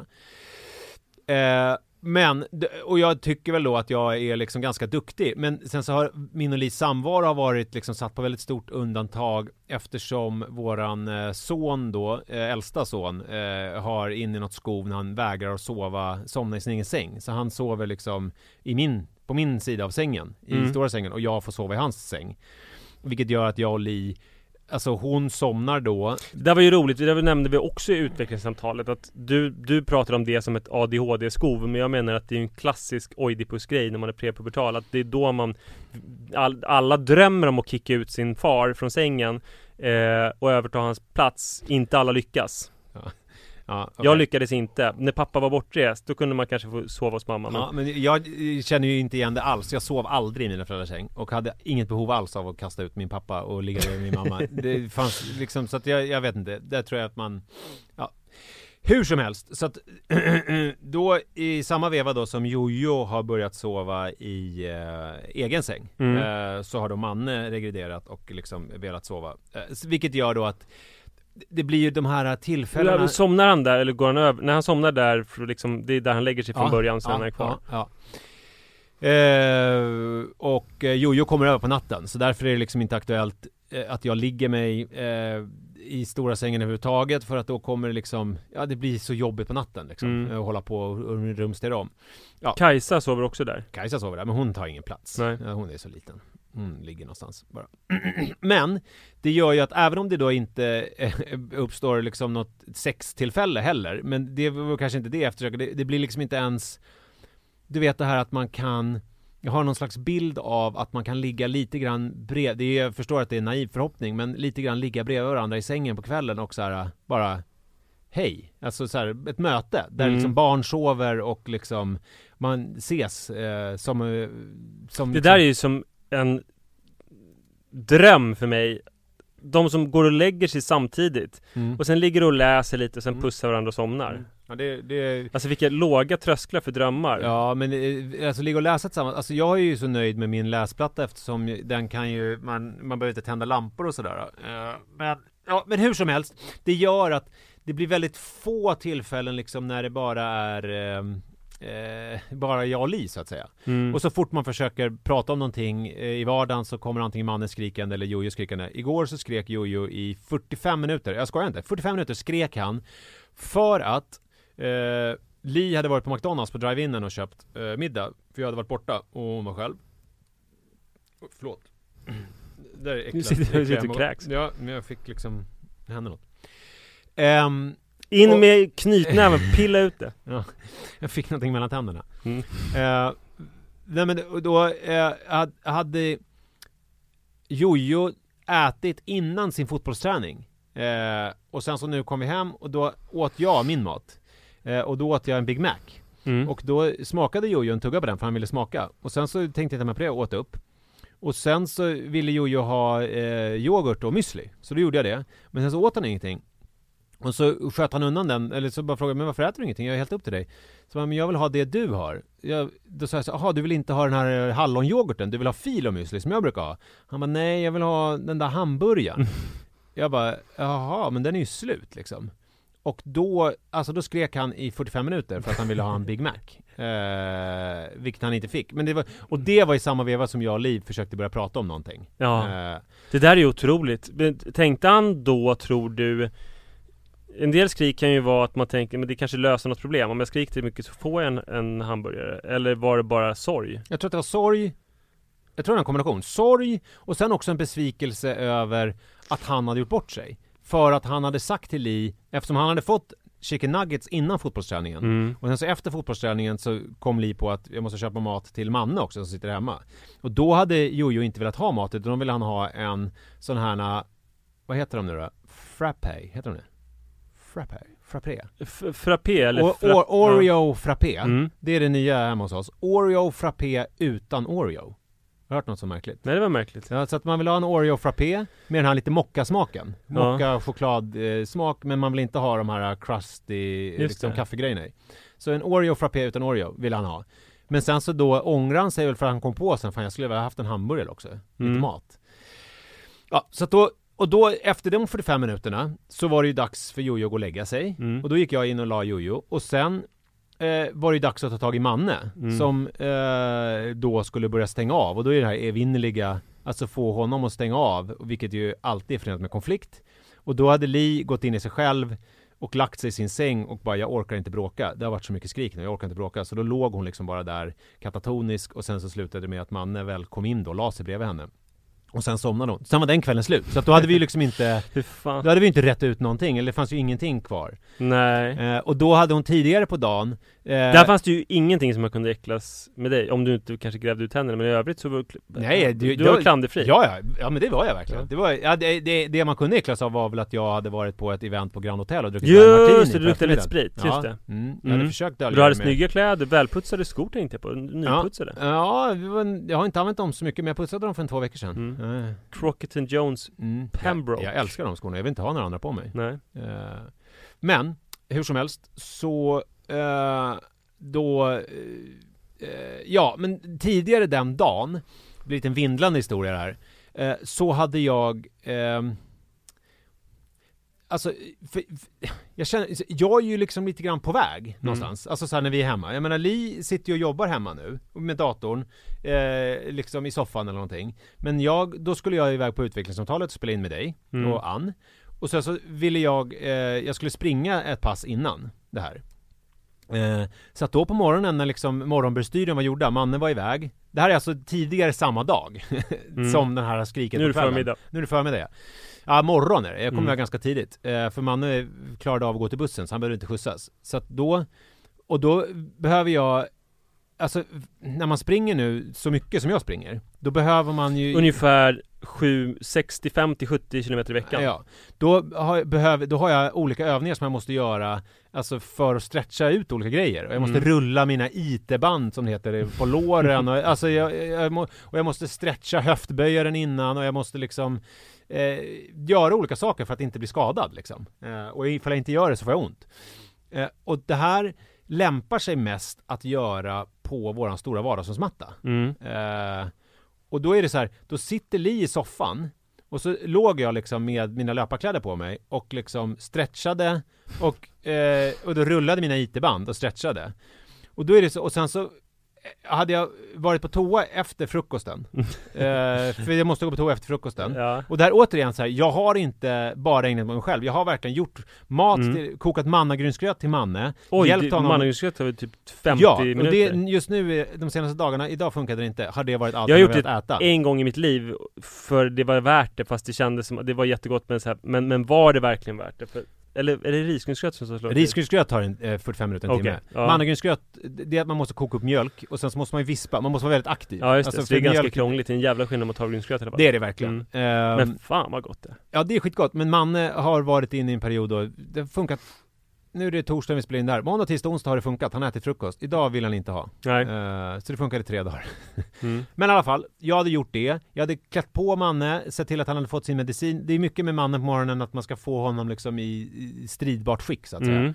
F: Men, och jag tycker väl då att jag är liksom ganska duktig, men sen så har min och Lis samvaro varit liksom satt på väldigt stort undantag, eftersom våran son då, äldsta son, har in i något skov när han vägrar att somna i sin egen säng. Så han sover liksom på min sida av sängen, i stora sängen, och jag får sova i hans säng. Vilket gör att jag och Li, alltså hon somnar då. Det
E: var ju roligt, det nämnde vi också i utvecklingssamtalet, att du pratar om det som ett ADHD-skov, men jag menar att det är en klassisk Oidipus-grej när man är prepubertal, att det är då man alla drömmer om att kicka ut sin far från sängen och överta hans plats. Inte alla lyckas.
F: Ja, okay.
E: Jag lyckades inte. När pappa var bortrest, då kunde man kanske få sova hos mamma.
F: Ja, men jag känner ju inte igen det alls. Jag sov aldrig i mina föräldrars säng och hade inget behov alls av att kasta ut min pappa och ligga med min mamma. Det fanns liksom, så att jag vet inte. Där tror jag att man... Ja. Hur som helst, så att då i samma veva då som Jojo har börjat sova i egen säng, så har då Manne regrederat och liksom velat sova. Vilket gör då att det blir ju de här tillfällena...
E: Somnar han där eller går han över? När han somnar där, för liksom, det är där han lägger sig från början, så han är kvar.
F: Ja. Och Jojo kommer över på natten, så därför är det liksom inte aktuellt att jag ligger mig i stora sängen överhuvudtaget, för att då kommer det liksom, det blir så jobbigt på natten liksom, att hålla på och rumstera om. Ja.
E: Kajsa sover också där.
F: Kajsa sover där, men hon tar ingen plats.
E: Nej.
F: Hon är så liten. Ligger någonstans bara. Men det gör ju att även om det då inte uppstår liksom något sextillfälle heller, men det var kanske inte det eftersöker. Det blir liksom inte ens, du vet det här att man kan, jag har någon slags bild av att man kan ligga lite grann bredvid, jag förstår att det är en naiv förhoppning, men lite grann ligga bredvid varandra i sängen på kvällen och så här, bara hej, alltså så här, ett möte där liksom barn sover och liksom man ses som
E: det där är ju som en dröm för mig de som går och lägger sig samtidigt och sen ligger och läser lite och sen pussar varandra och somnar.
F: Ja, det...
E: Alltså vilka låga trösklar för drömmar.
F: Ja, men alltså ligga och läsa tillsammans. Alltså jag är ju så nöjd med min läsplatta eftersom den kan ju, man behöver inte tända lampor och sådär. Men hur som helst, det gör att det blir väldigt få tillfällen liksom när det bara är bara jag och Li så att säga. Och så fort man försöker prata om någonting i vardagen så kommer antingen mannen skrikande eller Jojo skrikande. Igår så skrek Jojo i 45 minuter. Jag skojar inte. 45 minuter skrek han för att Li hade varit på McDonalds på drive-inen och köpt middag. För jag hade varit borta och hon var själv. Förlåt. Det är äckligt.
E: Du sitter och kräks.
F: Ja, men jag fick liksom, det hände något.
E: In med knytnäven, pilla ut det.
F: Ja, jag fick någonting mellan tänderna. Nej men då hade Jojo ätit innan sin fotbollsträning. Och sen så nu kom vi hem och då åt jag min mat. Och då åt jag en Big Mac. Och då smakade Jojo en tugga på den för han ville smaka. Och sen så tänkte jag ta med på det och åt upp. Och sen så ville Jojo ha yoghurt och müsli. Så då gjorde jag det. Men sen så åt han ingenting. Och så sköt han undan den. Eller så bara frågade, men varför äter du ingenting? Jag är helt upp till dig. Så men jag vill ha det du har. Då sa jag så, jaha, du vill inte ha den här hallonyoghurten. Du vill ha fil och müsli som jag brukar ha. Han bara, nej, jag vill ha den där hamburgaren. Jag bara, jaha, men den är ju slut liksom. Och då skrek han i 45 minuter för att han ville ha en Big Mac. Vilket han inte fick. Men det var i samma veva som jag och Liv försökte börja prata om någonting.
E: Ja, det där är ju otroligt. Tänkte han då, tror du... En del skrik kan ju vara att man tänker, men det kanske löser något problem. Om jag skriker till mycket så får jag en hamburgare. Eller var det bara sorg? Jag tror att det var sorg. Jag tror det var en kombination. Sorg och sen också en besvikelse över att han hade gjort bort sig. För att han hade sagt till Li, eftersom han hade fått chicken nuggets innan fotbollsträningen. Och sen så efter fotbollsträningen så kom Li på att jag måste köpa mat till Manne också som sitter hemma. Och då hade Jojo inte velat ha mat, utan då ville han ha en sån här, vad heter de nu då? Frappe, heter de det? Frappé eller Oreo frappé. Det är det nya hemma hos oss. Oreo frappé utan Oreo. Har du hört något så märkligt? Nej, det var märkligt.
F: Ja, så att man vill ha en Oreo frappé med den här lite mocka-smaken. Mocka chokladsmak, men man vill inte ha de här crusty liksom, kaffegrejerna i. Så en Oreo frappé utan Oreo vill han ha. Men sen så då ångrar han sig väl för att han kom på sen, fan jag skulle ha haft en hamburgare också. Lite mat. Ja, så att då efter de 45 minuterna så var det ju dags för Jojo att gå och lägga sig. Och då gick jag in och la Jojo. Och sen var det ju dags att ta tag i Manne som då skulle börja stänga av. Och då är det här evinnerliga, alltså få honom att stänga av, vilket ju alltid är förenat med konflikt. Och då hade Li gått in i sig själv och lagt sig i sin säng och bara, jag orkar inte bråka. Det har varit så mycket skrik nu, jag orkar inte bråka. Så då låg hon liksom bara där katatonisk, och sen så slutade det med att Manne väl kom in då och la sig bredvid henne. Och sen somnade hon. Sen var den kvällen slut. Så att då hade vi ju liksom inte då hade vi inte rätt ut någonting. Eller det fanns ju ingenting kvar. Nej. Och då hade hon tidigare på dagen
E: där fanns det ju ingenting som man kunde äcklas med dig. Om du inte kanske grävde ut tänderna. Men i övrigt så var du var klanderfri.
F: Ja, men det var jag verkligen. Det var, det man kunde äcklas av var väl att jag hade varit på ett event på Grand Hotel och druckit martini. Just det, du druckade lite sprit. Just det. Jag hade försökt
E: du hade snygga kläder, välputsade skor tänkte jag på. Nyputsade.
F: Ja, jag har inte använt dem så mycket, men jag putsade dem för 2 veckor sedan.
E: Crockett & Jones Pembroke.
F: Jag älskar de skorna, jag vill inte ha några andra på mig.
E: Nej.
F: Men hur som helst så men tidigare den dagen, blivit en vindlande historia här, så hade jag alltså jag är ju liksom lite grann på väg någonstans. Alltså så här när vi är hemma. Jag menar, Li sitter ju och jobbar hemma nu med datorn liksom i soffan eller någonting. Men då skulle jag iväg på utvecklingssamtalet och spela in med dig och Ann. Och så ville jag skulle springa ett pass innan det här. Så att då på morgonen när liksom morgonbestyren var gjorda, mannen var iväg. Det här är alltså tidigare samma dag som den här skriket på kvällen. Nu är det förmiddag. Ja, morgon är det. Jag kommer ganska tidigt. För mannen klarade av att gå till bussen, så han behövde inte skjutsas. Så att då behöver jag, alltså när man springer nu så mycket som jag springer, då behöver man ju
E: ungefär 65-70 km i veckan.
F: Ja. Då har jag olika övningar som jag måste göra, alltså för att stretcha ut olika grejer. Och jag måste rulla mina IT-band som det heter på låren och alltså jag måste stretcha höftböjaren innan, och jag måste liksom göra olika saker för att inte bli skadad liksom. Och ifall jag inte gör det så får jag ont. Och det här lämpar sig mest att göra på våran stora vardagsrumsmatta. Och då är det så här, då sitter Li i soffan och så låg jag liksom med mina löparkläder på mig och liksom stretchade och då rullade mina IT-band och stretchade. Och då är det så, och sen så hade jag varit på toa efter frukosten. För jag måste gå på toa efter frukosten. Ja. Och där återigen så här, jag har inte bara ägnat mig själv. Jag har verkligen gjort mat, kokat mannagrynsgröt till Manne.
E: Oj, mannagrynsgröt har vi typ 50 minuter.
F: Och det, just nu, de senaste dagarna, idag funkade det inte. Har det varit allt
E: jag har gjort
F: det äta?
E: En gång i mitt liv, för det var värt det, fast det kändes som, det var jättegott, men, så här, men var det verkligen värt det? För, eller är det risgrynsgröt som slår?
F: Risgrynsgröt tar 45 minuter, en timme. Ja. Mannagrynsgröt, det är att man måste koka upp mjölk och sen så måste man ju vispa. Man måste vara väldigt aktiv.
E: Ja, just det. Så det är ganska krångligt. Det är en jävla skillnad mot havregrynsgröt i alla fall.
F: Det är det verkligen.
E: Men fan vad gott det.
F: Ja, det är skitgott. Men Manne har varit inne i en period då det har funkat. Nu är det torsdag vi spelar in där. Måndag, tisdag, onsdag har det funkat. Han har ätit frukost. Idag vill han inte ha.
E: Nej.
F: Så det funkade 3 dagar. Men i alla fall, jag hade gjort det. Jag hade klätt på Manne, sett till att han hade fått sin medicin. Det är mycket med Manne på morgonen att man ska få honom liksom i stridbart skick så att säga.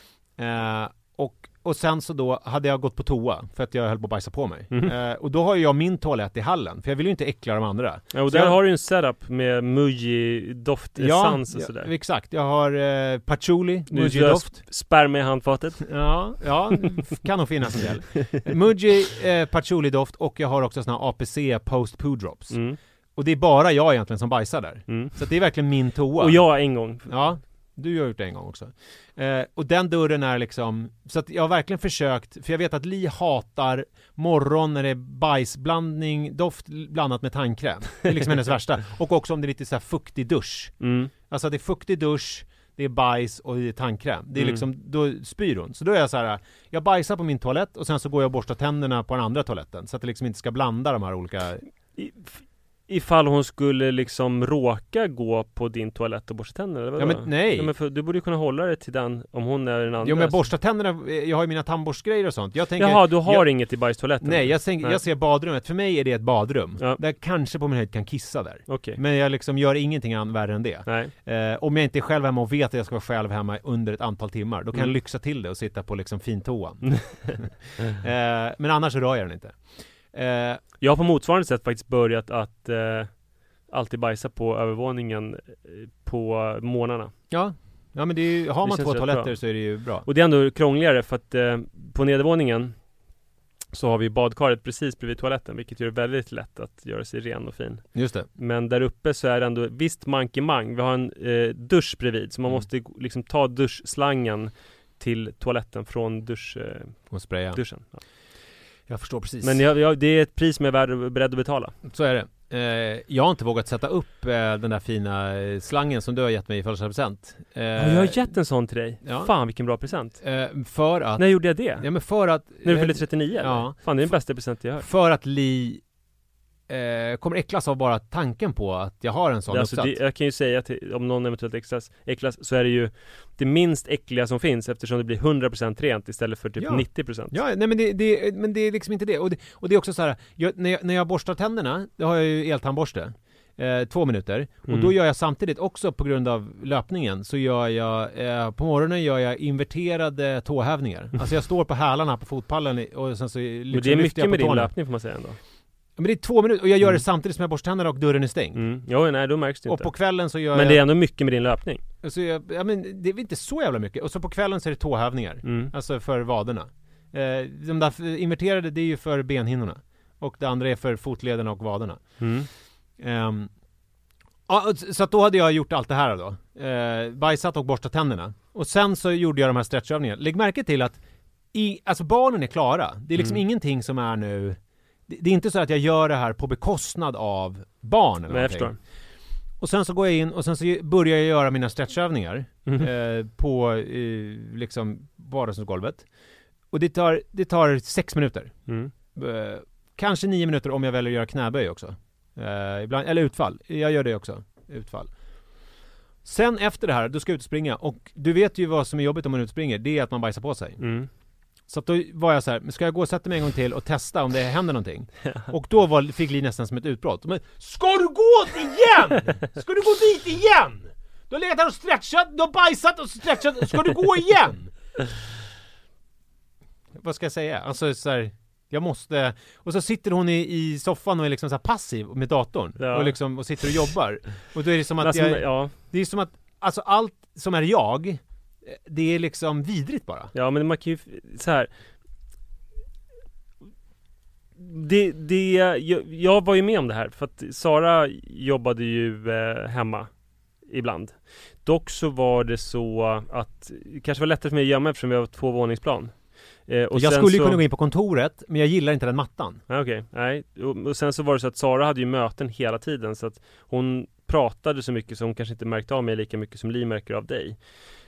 F: Och sen så då hade jag gått på toa för att jag höll på att bajsa på mig. Och då har jag min toalett i hallen, för jag vill ju inte äckla de andra.
E: Ja, och där har du en setup med Muji-doft-essens och sådär.
F: Ja, exakt. Jag har patchouli, Muji-doft.
E: Sperma i handfatet.
F: Ja, kan nog finnas en del. Muji, patchouli-doft, och jag har också såna här APC post-poo drops. Och det är bara jag egentligen som bajsar där. Så det är verkligen min toa.
E: Och jag en gång.
F: Ja. Du har gjort det en gång också. Och den dörren är liksom, så att jag har verkligen försökt, för jag vet att Li hatar morgon när det är bajsblandning, doft blandat med tandkräm. Det är liksom hennes värsta. Och också om det är lite så här fuktig dusch. Alltså det är fuktig dusch, det är bajs och det är tandkräm. Det är liksom, då spyr hon. Så då är jag så här, jag bajsar på min toalett och sen så går jag och borstar tänderna på den andra toaletten. Så att det liksom inte ska blanda de här olika...
E: Ifall hon skulle liksom råka gå på din toalett och borsta tänderna, eller vad?
F: Ja, men nej.
E: Ja, men du borde ju kunna hålla det till den, om hon är den andra.
F: Jo, men borsta tänderna, jag har ju mina tandborstgrejer och sånt. Jag tänker,
E: jaha, du har inget i bajstoaletten?
F: Nej, jag ser badrummet. För mig är det ett badrum. Ja. Där kanske på min höjd kan kissa där.
E: Okay.
F: Men jag liksom gör ingenting värre än det.
E: Nej.
F: Om jag inte är själv hemma och vet att jag ska vara själv hemma under ett antal timmar, då kan jag lyxa till det och sitta på liksom fintoan. Men annars så rör jag den inte.
E: Jag har på motsvarande sätt faktiskt börjat att alltid bajsa på övervåningen på morgnarna.
F: Ja, men det är ju, har man 2 toaletter så är det ju bra.
E: Och det är ändå krångligare för att på nedervåningen så har vi badkaret precis bredvid toaletten, vilket gör det väldigt lätt att göra sig ren och fin.
F: Just det.
E: Men där uppe så är det ändå visst mankemang. Vi har en dusch bredvid, så man måste liksom ta duschslangen till toaletten från
F: och spraya.
E: Duschen. Ja.
F: Jag förstår precis.
E: Men det är ett pris som jag är beredd att betala.
F: Så är det. Jag har inte vågat sätta upp den där fina slangen som du har gett mig i födelsedagspresent.
E: Jag har gett en sån till dig. Ja. Fan, vilken bra present.
F: För att...
E: När gjorde jag det?
F: Ja, men för att...
E: När du fyllde 39? Ja. Fan, det är den bästa present jag har hört.
F: För att Li kommer äcklas av bara tanken på att jag har en sån uppsatt.
E: Jag kan ju säga att om någon eventuellt äcklas så är det ju det minst äckliga som finns, eftersom det blir 100% rent istället för typ 90%.
F: Ja, nej, men det är liksom inte det. Och det är också så här, när jag borstar tänderna, då har jag ju eltandborste. 2 minuter. Och då gör jag samtidigt också, på grund av löpningen, så gör jag på morgonen gör jag inverterade tåhävningar. Alltså jag står på hälarna på fotpallen och sen så
E: liksom det är mycket med din löpning, får man säga ändå.
F: Men det är 2 minuter och jag gör det samtidigt som jag borstar tänderna och dörren är stängd.
E: Jo, nej, då märks det inte.
F: Och på kvällen så gör
E: men det är ändå mycket med din löpning.
F: Så men det är inte så jävla mycket. Och så på kvällen så är det tåhävningar. Alltså för vaderna. De där inverterade, det är ju för benhinnorna. Och det andra är för fotlederna och vaderna. Så att då hade jag gjort allt det här då. Bajsat och borstat tänderna. Och sen så gjorde jag de här stretchövningarna. Lägg märke till att alltså barnen är klara. Det är liksom ingenting som är nu... Det är inte så att jag gör det här på bekostnad av barn eller någonting.
E: Jag förstår.
F: Och sen så går jag in och sen så börjar jag göra mina stretchövningar på liksom vardagsrumsgolvet. Och det tar 6 minuter. Kanske 9 minuter om jag väljer att göra knäböj också. Ibland, eller utfall. Jag gör det också. Utfall. Sen efter det här, då ska jag ut och springa. Och du vet ju vad som är jobbigt om man utspringer. Det är att man bajsar på sig. Så att då var jag så här, ska jag gå och sätta mig en gång till och testa om det händer någonting? Och då fick Li nästan som ett utbrott. Men, ska du gå igen? Ska du gå dit igen? Du har legat där och stretchat, du har bajsat och stretchat, ska du gå igen? Vad ska jag säga? Alltså så här, jag måste... Och så sitter hon i soffan och är liksom så här passiv med datorn.
E: Ja.
F: Och liksom och sitter och jobbar. Och då är det som att det är som att alltså allt som är jag, det är liksom vidrigt bara.
E: Ja, men man kan ju så här. Jag var ju med om det här för att Sara jobbade ju hemma ibland. Dock så var det så att det kanske var lättare för mig att gömma eftersom vi har 2 våningsplan.
F: Och jag skulle ju kunna gå in på kontoret, men jag gillar inte den mattan.
E: Okej, nej. Och sen så var det så att Sara hade ju möten hela tiden, så att hon pratade så mycket så hon kanske inte märkte av mig lika mycket som Li märker av dig.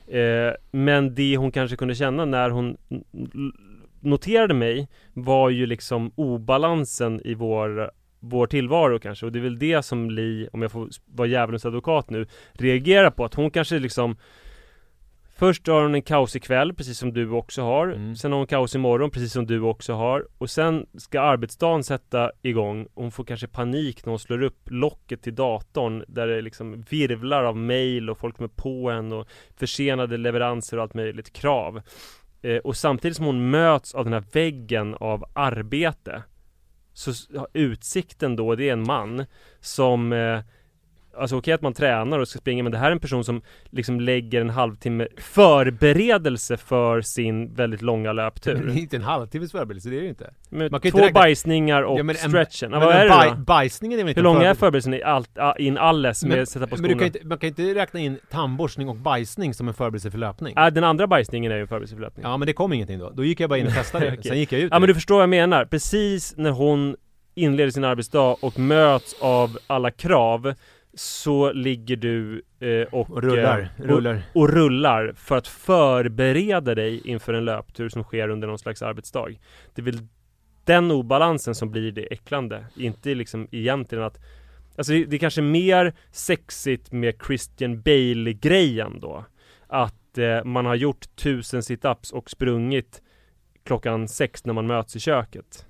E: Men det hon kanske kunde känna när hon noterade mig var ju liksom obalansen i vår tillvaro kanske. Och det är väl det som Li, om jag får vara djävulens advokat nu, reagerar på. Att hon kanske liksom... Först har hon en kaosig kväll, precis som du också har. Sen har hon kaos imorgon, precis som du också har. Och sen ska arbetsdagen sätta igång. Hon får kanske panik när hon slår upp locket till datorn, där det liksom virvlar av mejl och folk med på en och försenade leveranser och allt möjligt, krav. Och samtidigt som hon möts av den här väggen av arbete, så utsikten då, det är en man som... Alltså okej att man tränar och ska springa, men det här är en person som liksom lägger en halvtimme förberedelse för sin väldigt långa löptur.
F: Men det är inte en halvtimmes förberedelse, det är det ju inte.
E: Med man kan 2 bajsningar och stretchen.
F: Vad är det då? Bajsningen är väl inte...
E: Hur lång är förberedelsen i alles med att sätta på skorna?
F: Men man kan inte räkna in tandborstning och bajsning som en förberedelse för löpning.
E: Den andra bajsningen är ju en förberedelse för löpning.
F: Ja, men det kom ingenting då. Då gick jag bara in och testade. Okay. Sen gick jag ut.
E: Ja, men du förstår vad jag menar. Precis när hon inleder sin arbetsdag och möts av alla krav, så ligger du och rullar för att förbereda dig inför en löptur som sker under någon slags arbetsdag. Det är väl den obalansen som blir det äcklande. Inte liksom egentligen att... Alltså det är kanske mer sexigt med Christian Bale-grejen då. Att man har gjort 1000 sit-ups och sprungit 6:00 när man möts i köket.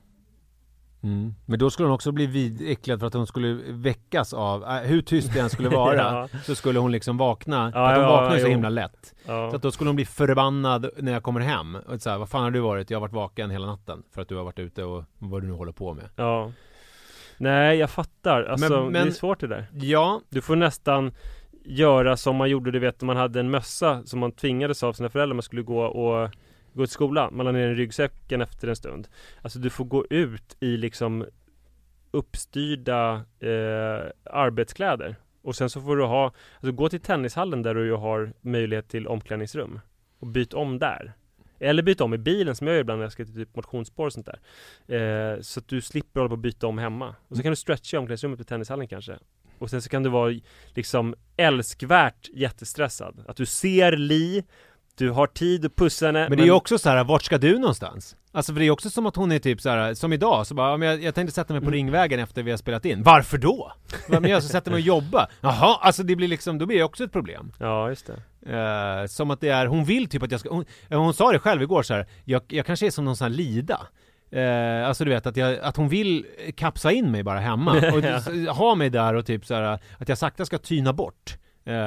F: Men då skulle hon också bli äcklad för att hon skulle väckas av hur tyst det än skulle vara. Så skulle hon liksom vakna. För att hon vaknar ju så himla lätt. Så att då skulle hon bli förbannad när jag kommer hem och säga, vad fan har du varit? Jag har varit vaken hela natten för att du har varit ute och vad du nu håller på med. Ja. Nej, jag fattar. Alltså, men det är svårt det där. Ja. Du får nästan göra som man gjorde, du vet, man hade en mössa som man tvingades av sina föräldrar. Man skulle gå till skolan, man har ner en ryggsäcken efter en stund. Alltså du får gå ut i liksom uppstyrda arbetskläder. Och sen så får du gå till tennishallen där du har möjlighet till omklädningsrum. Och byta om där. Eller byta om i bilen som jag gör ibland när jag ska till typ motionsspår och sånt där. Så att du slipper hålla på att byta om hemma. Och så kan du stretcha i omklädningsrummet på tennishallen kanske. Och sen så kan du vara liksom älskvärt jättestressad. Att du ser Li, du har tid att pussa henne. Men det är ju också så här, vart ska du någonstans? Alltså för det är också som att hon är typ så här, som idag, så bara, jag tänkte sätta mig på Ringvägen efter vi har spelat in. Varför då? Men jag ska sätta mig och jobba. Jaha, alltså det blir liksom, då blir det också ett problem. Ja, just det. Som att det är, hon vill typ att jag ska, hon sa det själv igår så här, jag kanske är som någon sån här Lida. Alltså du vet att hon vill kapsa in mig bara hemma och ha mig där och typ så här, att jag sakta ska tyna bort.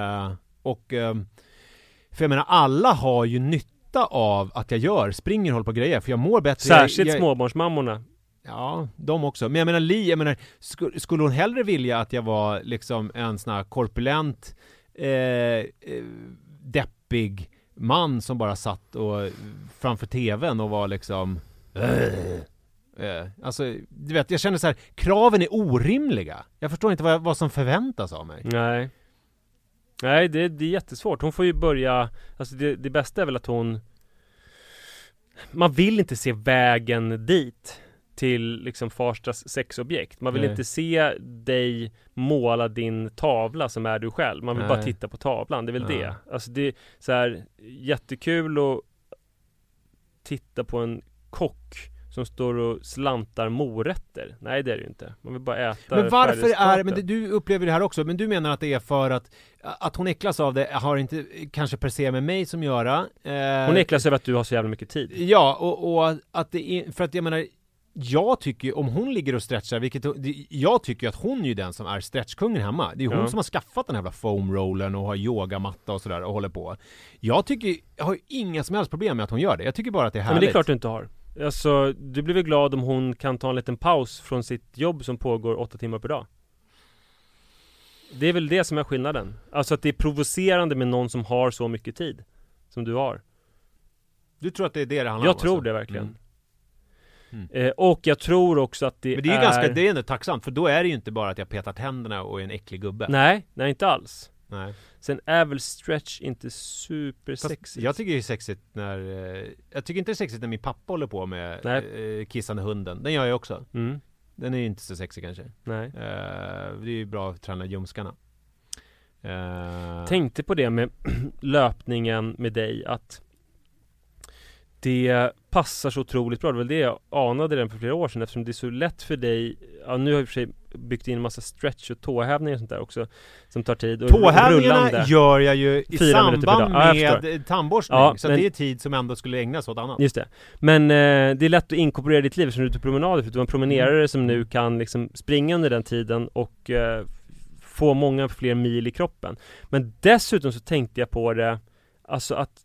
F: För jag menar, alla har ju nytta av att jag springer och håller på grejer, för jag mår bättre. Särskilt småbarnsmammorna. Ja, de också. Men jag menar, Li, skulle hon hellre vilja att jag var liksom en sån här korpulent deppig man som bara satt och framför tvn och var liksom alltså, du vet, jag känner så här, kraven är orimliga. Jag förstår inte vad som förväntas av mig. Nej, det är jättesvårt. Hon får ju börja, alltså det bästa är väl att man vill inte se vägen dit till liksom Farstas sexobjekt. Man vill inte se dig måla din tavla som är du själv. Man vill bara titta på tavlan, det är väl det. Alltså det är så här jättekul att titta på en kock
E: som står och slantar morötter. Nej, det är det ju inte. Man vill bara äta.
F: Men varför men du upplever det här också, men du menar att det är för att hon äcklas av det, har inte kanske per se med mig som göra.
E: Hon äcklas över att du har så jävla mycket tid.
F: Ja, och att det är, för att jag menar, jag tycker om hon ligger och stretchar, jag tycker att hon är ju den som är stretchkungen hemma. Det är hon som har skaffat den här jävla foam rollern och har yogamatta och sådär och håller på. Jag har inga som helst problem med att hon gör det. Jag tycker bara att det är härligt.
E: Men det är klart du inte har. Alltså, du blir väl glad om hon kan ta en liten paus från sitt jobb som pågår 8 timmar per dag. Det är väl det som är skillnaden. Alltså att det är provocerande med någon som har så mycket tid som du har.
F: Du tror att det är det handlar om?
E: Jag tror det verkligen. Och jag tror också att det är...
F: Men det är ju ganska, det är ändå tacksamt, för då är det ju inte bara att jag petar tänderna och är en äcklig gubbe.
E: Nej, inte alls.
F: Nej.
E: Sen är väl stretch inte supersexigt.
F: Jag tycker det är sexigt när... jag tycker inte det är sexigt när min pappa håller på med kissande hunden. Den gör jag också. Den är ju inte så sexig kanske.
E: Nej.
F: Det är ju bra att träna ljumskarna.
E: Tänkte på det med löpningen med dig, att det passar så otroligt bra. Det var det jag anade redan för flera år sedan, eftersom det är så lätt för dig. Ja, nu har jag i och för sig byggt in en massa stretch och tåhävningar och sånt där också som tar tid. Och
F: tåhävningarna gör jag ju i samband med tandborstning, så men det är tid som ändå skulle ägnas åt annat.
E: Just det. Men det är lätt att inkorporera ditt liv som du är ute på promenader, för du är en promenerare som nu kan liksom springa under den tiden och få många fler mil i kroppen. Men dessutom så tänkte jag på det, alltså att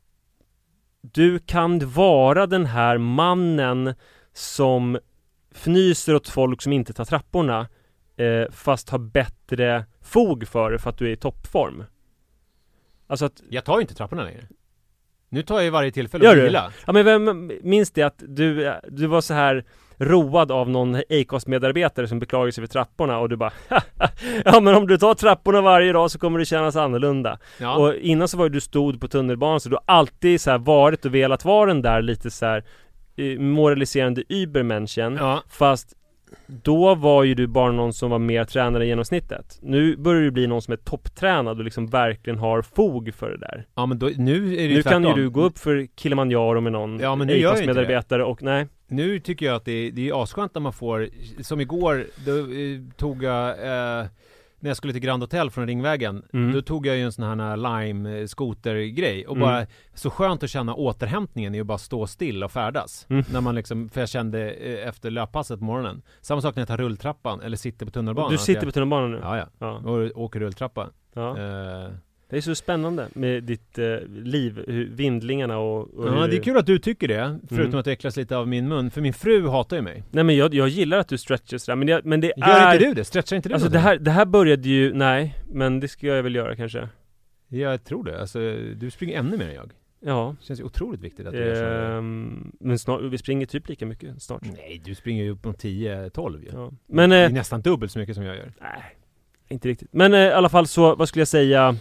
E: du kan vara den här mannen som fnyser åt folk som inte tar trapporna, fast har bättre fog för det för att du är i toppform. Alltså att... Jag tar ju inte trapporna längre. Nu tar jag ju varje tillfälle att vila. Ja, men minns det att du var så här road av någon Acast-medarbetare som beklagar sig för trapporna, och du bara ja, men om du tar trapporna varje dag så kommer det kännas annorlunda. Ja. Och innan så var du stod på tunnelbanan, så du har alltid så här varit och velat vara den där lite så här moraliserande übermenschen, fast då var ju du bara någon som var mer tränad än genomsnittet. Nu börjar du bli någon som är topptränad och liksom verkligen har fog för det där. Ja, men då, nu är det nu kan ju du gå upp för Kilimanjaro med någon Acast-medarbetare och nej. Nu tycker jag att det är asskönt när man får, som igår, då tog jag när jag skulle till Grand Hotel från Ringvägen, då tog jag ju en sån här Lime-skoter-grej och bara så skönt att känna återhämtningen i att bara stå still och färdas. När man liksom, för jag kände efter löppasset på morgonen. Samma sak när jag tar rulltrappan eller sitter på tunnelbanan. Du sitter på tunnelbanan nu? Ja. Och åker rulltrappa. Ja. Det är så spännande med ditt liv, vindlingarna och ja, det är kul att du tycker det, förutom att det äcklas lite av min mun, för min fru hatar ju mig. Nej, men jag gillar att du stretchar sådär, men det gör inte du det? Stretchar inte du? Alltså det här började ju, nej, men det ska jag väl göra kanske. Jag tror det, alltså du springer ännu mer än jag. Ja. Det känns ju otroligt viktigt att du gör så. Men snart, vi springer typ lika mycket snart. Nej, du springer ju upp om 10-12 ja. Men det är nästan dubbelt så mycket som jag gör. Nej, inte riktigt. Men i alla fall så, vad skulle jag säga?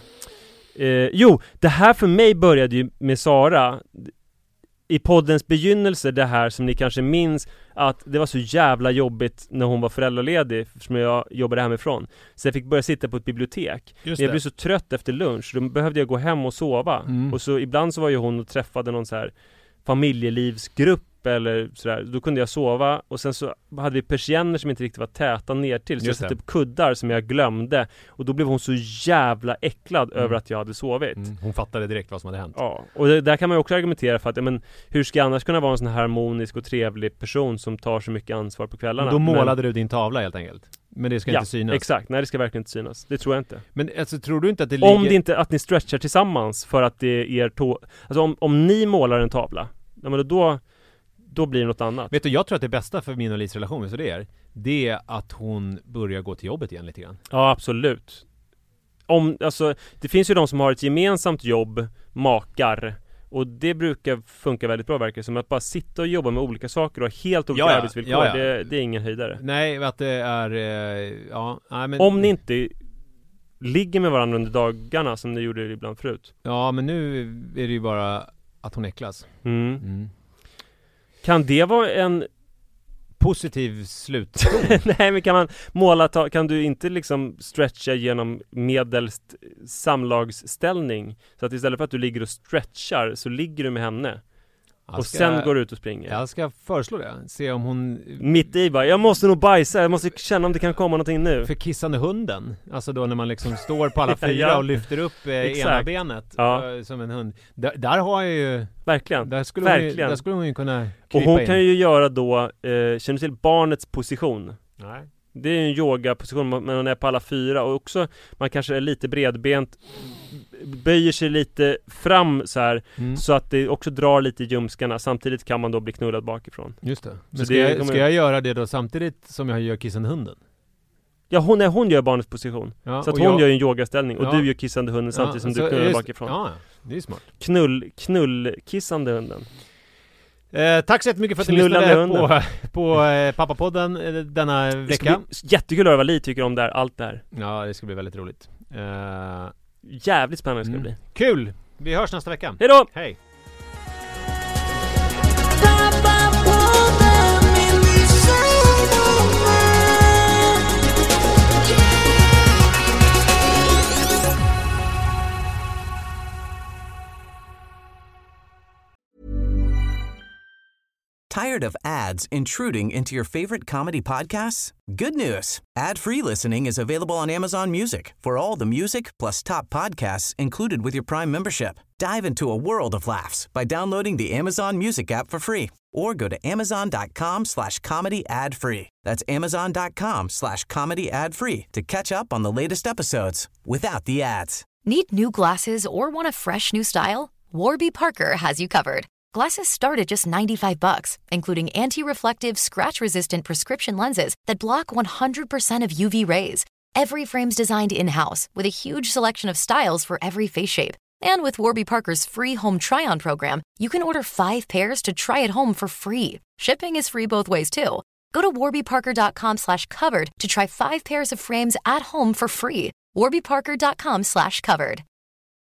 E: Det här för mig började ju med Sara i poddens begynnelse, det här som ni kanske minns, att det var så jävla jobbigt när hon var föräldraledig, som jag jobbade hemifrån, så jag fick börja sitta på ett bibliotek. Jag blev så trött efter lunch, då behövde jag gå hem och sova. Och så ibland så var ju hon och träffade någon så här familjelivsgrupp eller sådär, då kunde jag sova, och sen så hade vi persienner som inte riktigt var täta ner till, så jag satte upp kuddar som jag glömde, och då blev hon så jävla äcklad över att jag hade sovit. Hon fattade direkt vad som hade hänt. Ja, och där kan man ju också argumentera för att, men hur ska jag annars kunna vara en sån här harmonisk och trevlig person som tar så mycket ansvar på kvällarna? Då målade du din tavla helt enkelt. Men det ska inte synas. Exakt, nej, det ska verkligen inte synas. Det tror jag inte. Men alltså, tror du inte att det ligger... Om det inte att ni stretchar tillsammans för att det är er alltså om ni målar en tavla, ja, men då blir det något annat. Vet du, jag tror att det bästa för min och Lis relation, så det är att hon börjar gå till jobbet igen lite grann. Ja, absolut. Alltså, det finns ju de som har ett gemensamt jobb, makar, och det brukar funka väldigt bra, verkar som att bara sitta och jobba med olika saker och ha helt olika arbetsvillkor. Ja. Det är ingen höjdare. Nej, att det är men... Om ni inte ligger med varandra under dagarna som ni gjorde ibland förut. Ja, men nu är det ju bara att hon äcklas. Kan det vara en positiv slut? Nej, men kan man kan du inte liksom stretcha genom medelst samlagsställning, så att istället för att du ligger och stretchar så ligger du med henne? Och sen går ut och springer.
F: Jag ska föreslå det. Se om hon...
E: Mitt i bara, jag måste nog bajsa. Jag måste känna om det kan komma någonting nu.
F: För kissande hunden. Alltså då när man liksom står på alla fyra och lyfter upp ena benet som en hund. Där har jag ju...
E: Verkligen.
F: Där skulle hon ju kunna krypa
E: Och hon
F: in.
E: kan ju göra då, känner till barnets position.
F: Nej.
E: Det är en yogaposition, men hon är på alla fyra. Och också, man kanske är lite bredbent, böjer sig lite fram så här, så att det också drar lite i ljumskarna. Samtidigt kan man då bli knullad bakifrån.
F: Just det. Men ska jag göra det då samtidigt som jag gör kissande hunden?
E: Ja, hon gör barnets position. Ja, så att hon gör en yogaställning och du gör kissande hunden samtidigt som du knullar bakifrån.
F: Ja, det är smart.
E: Knullkissande hunden.
F: Tack så jättemycket för att du lyssnade på Pappapodden denna vecka.
E: Jättekul att höra vad Li tycker om allt det här.
F: Ja, det ska bli väldigt roligt.
E: Jävligt spännande ska det bli.
F: Kul! Vi hörs nästa vecka.
E: Hej då!
F: Hej!
H: Tired of ads intruding into your favorite comedy podcasts? Good news. Ad-free listening is available on Amazon Music for all the music plus top podcasts included with your Prime membership. Dive into a world of laughs by downloading the Amazon Music app for free or go to amazon.com/comedy ad-free. That's amazon.com/comedy ad-free to catch up on the latest episodes without the ads.
A: Need new glasses or want a fresh new style? Warby Parker has you covered. Glasses start at just $95, including anti-reflective, scratch-resistant prescription lenses that block 100% of UV rays. Every frame's designed in-house with a huge selection of styles for every face shape. And with Warby Parker's free home try-on program, you can order 5 pairs to try at home for free. Shipping is free both ways, too. Go to warbyparker.com/covered to try 5 pairs of frames at home for free. warbyparker.com/covered.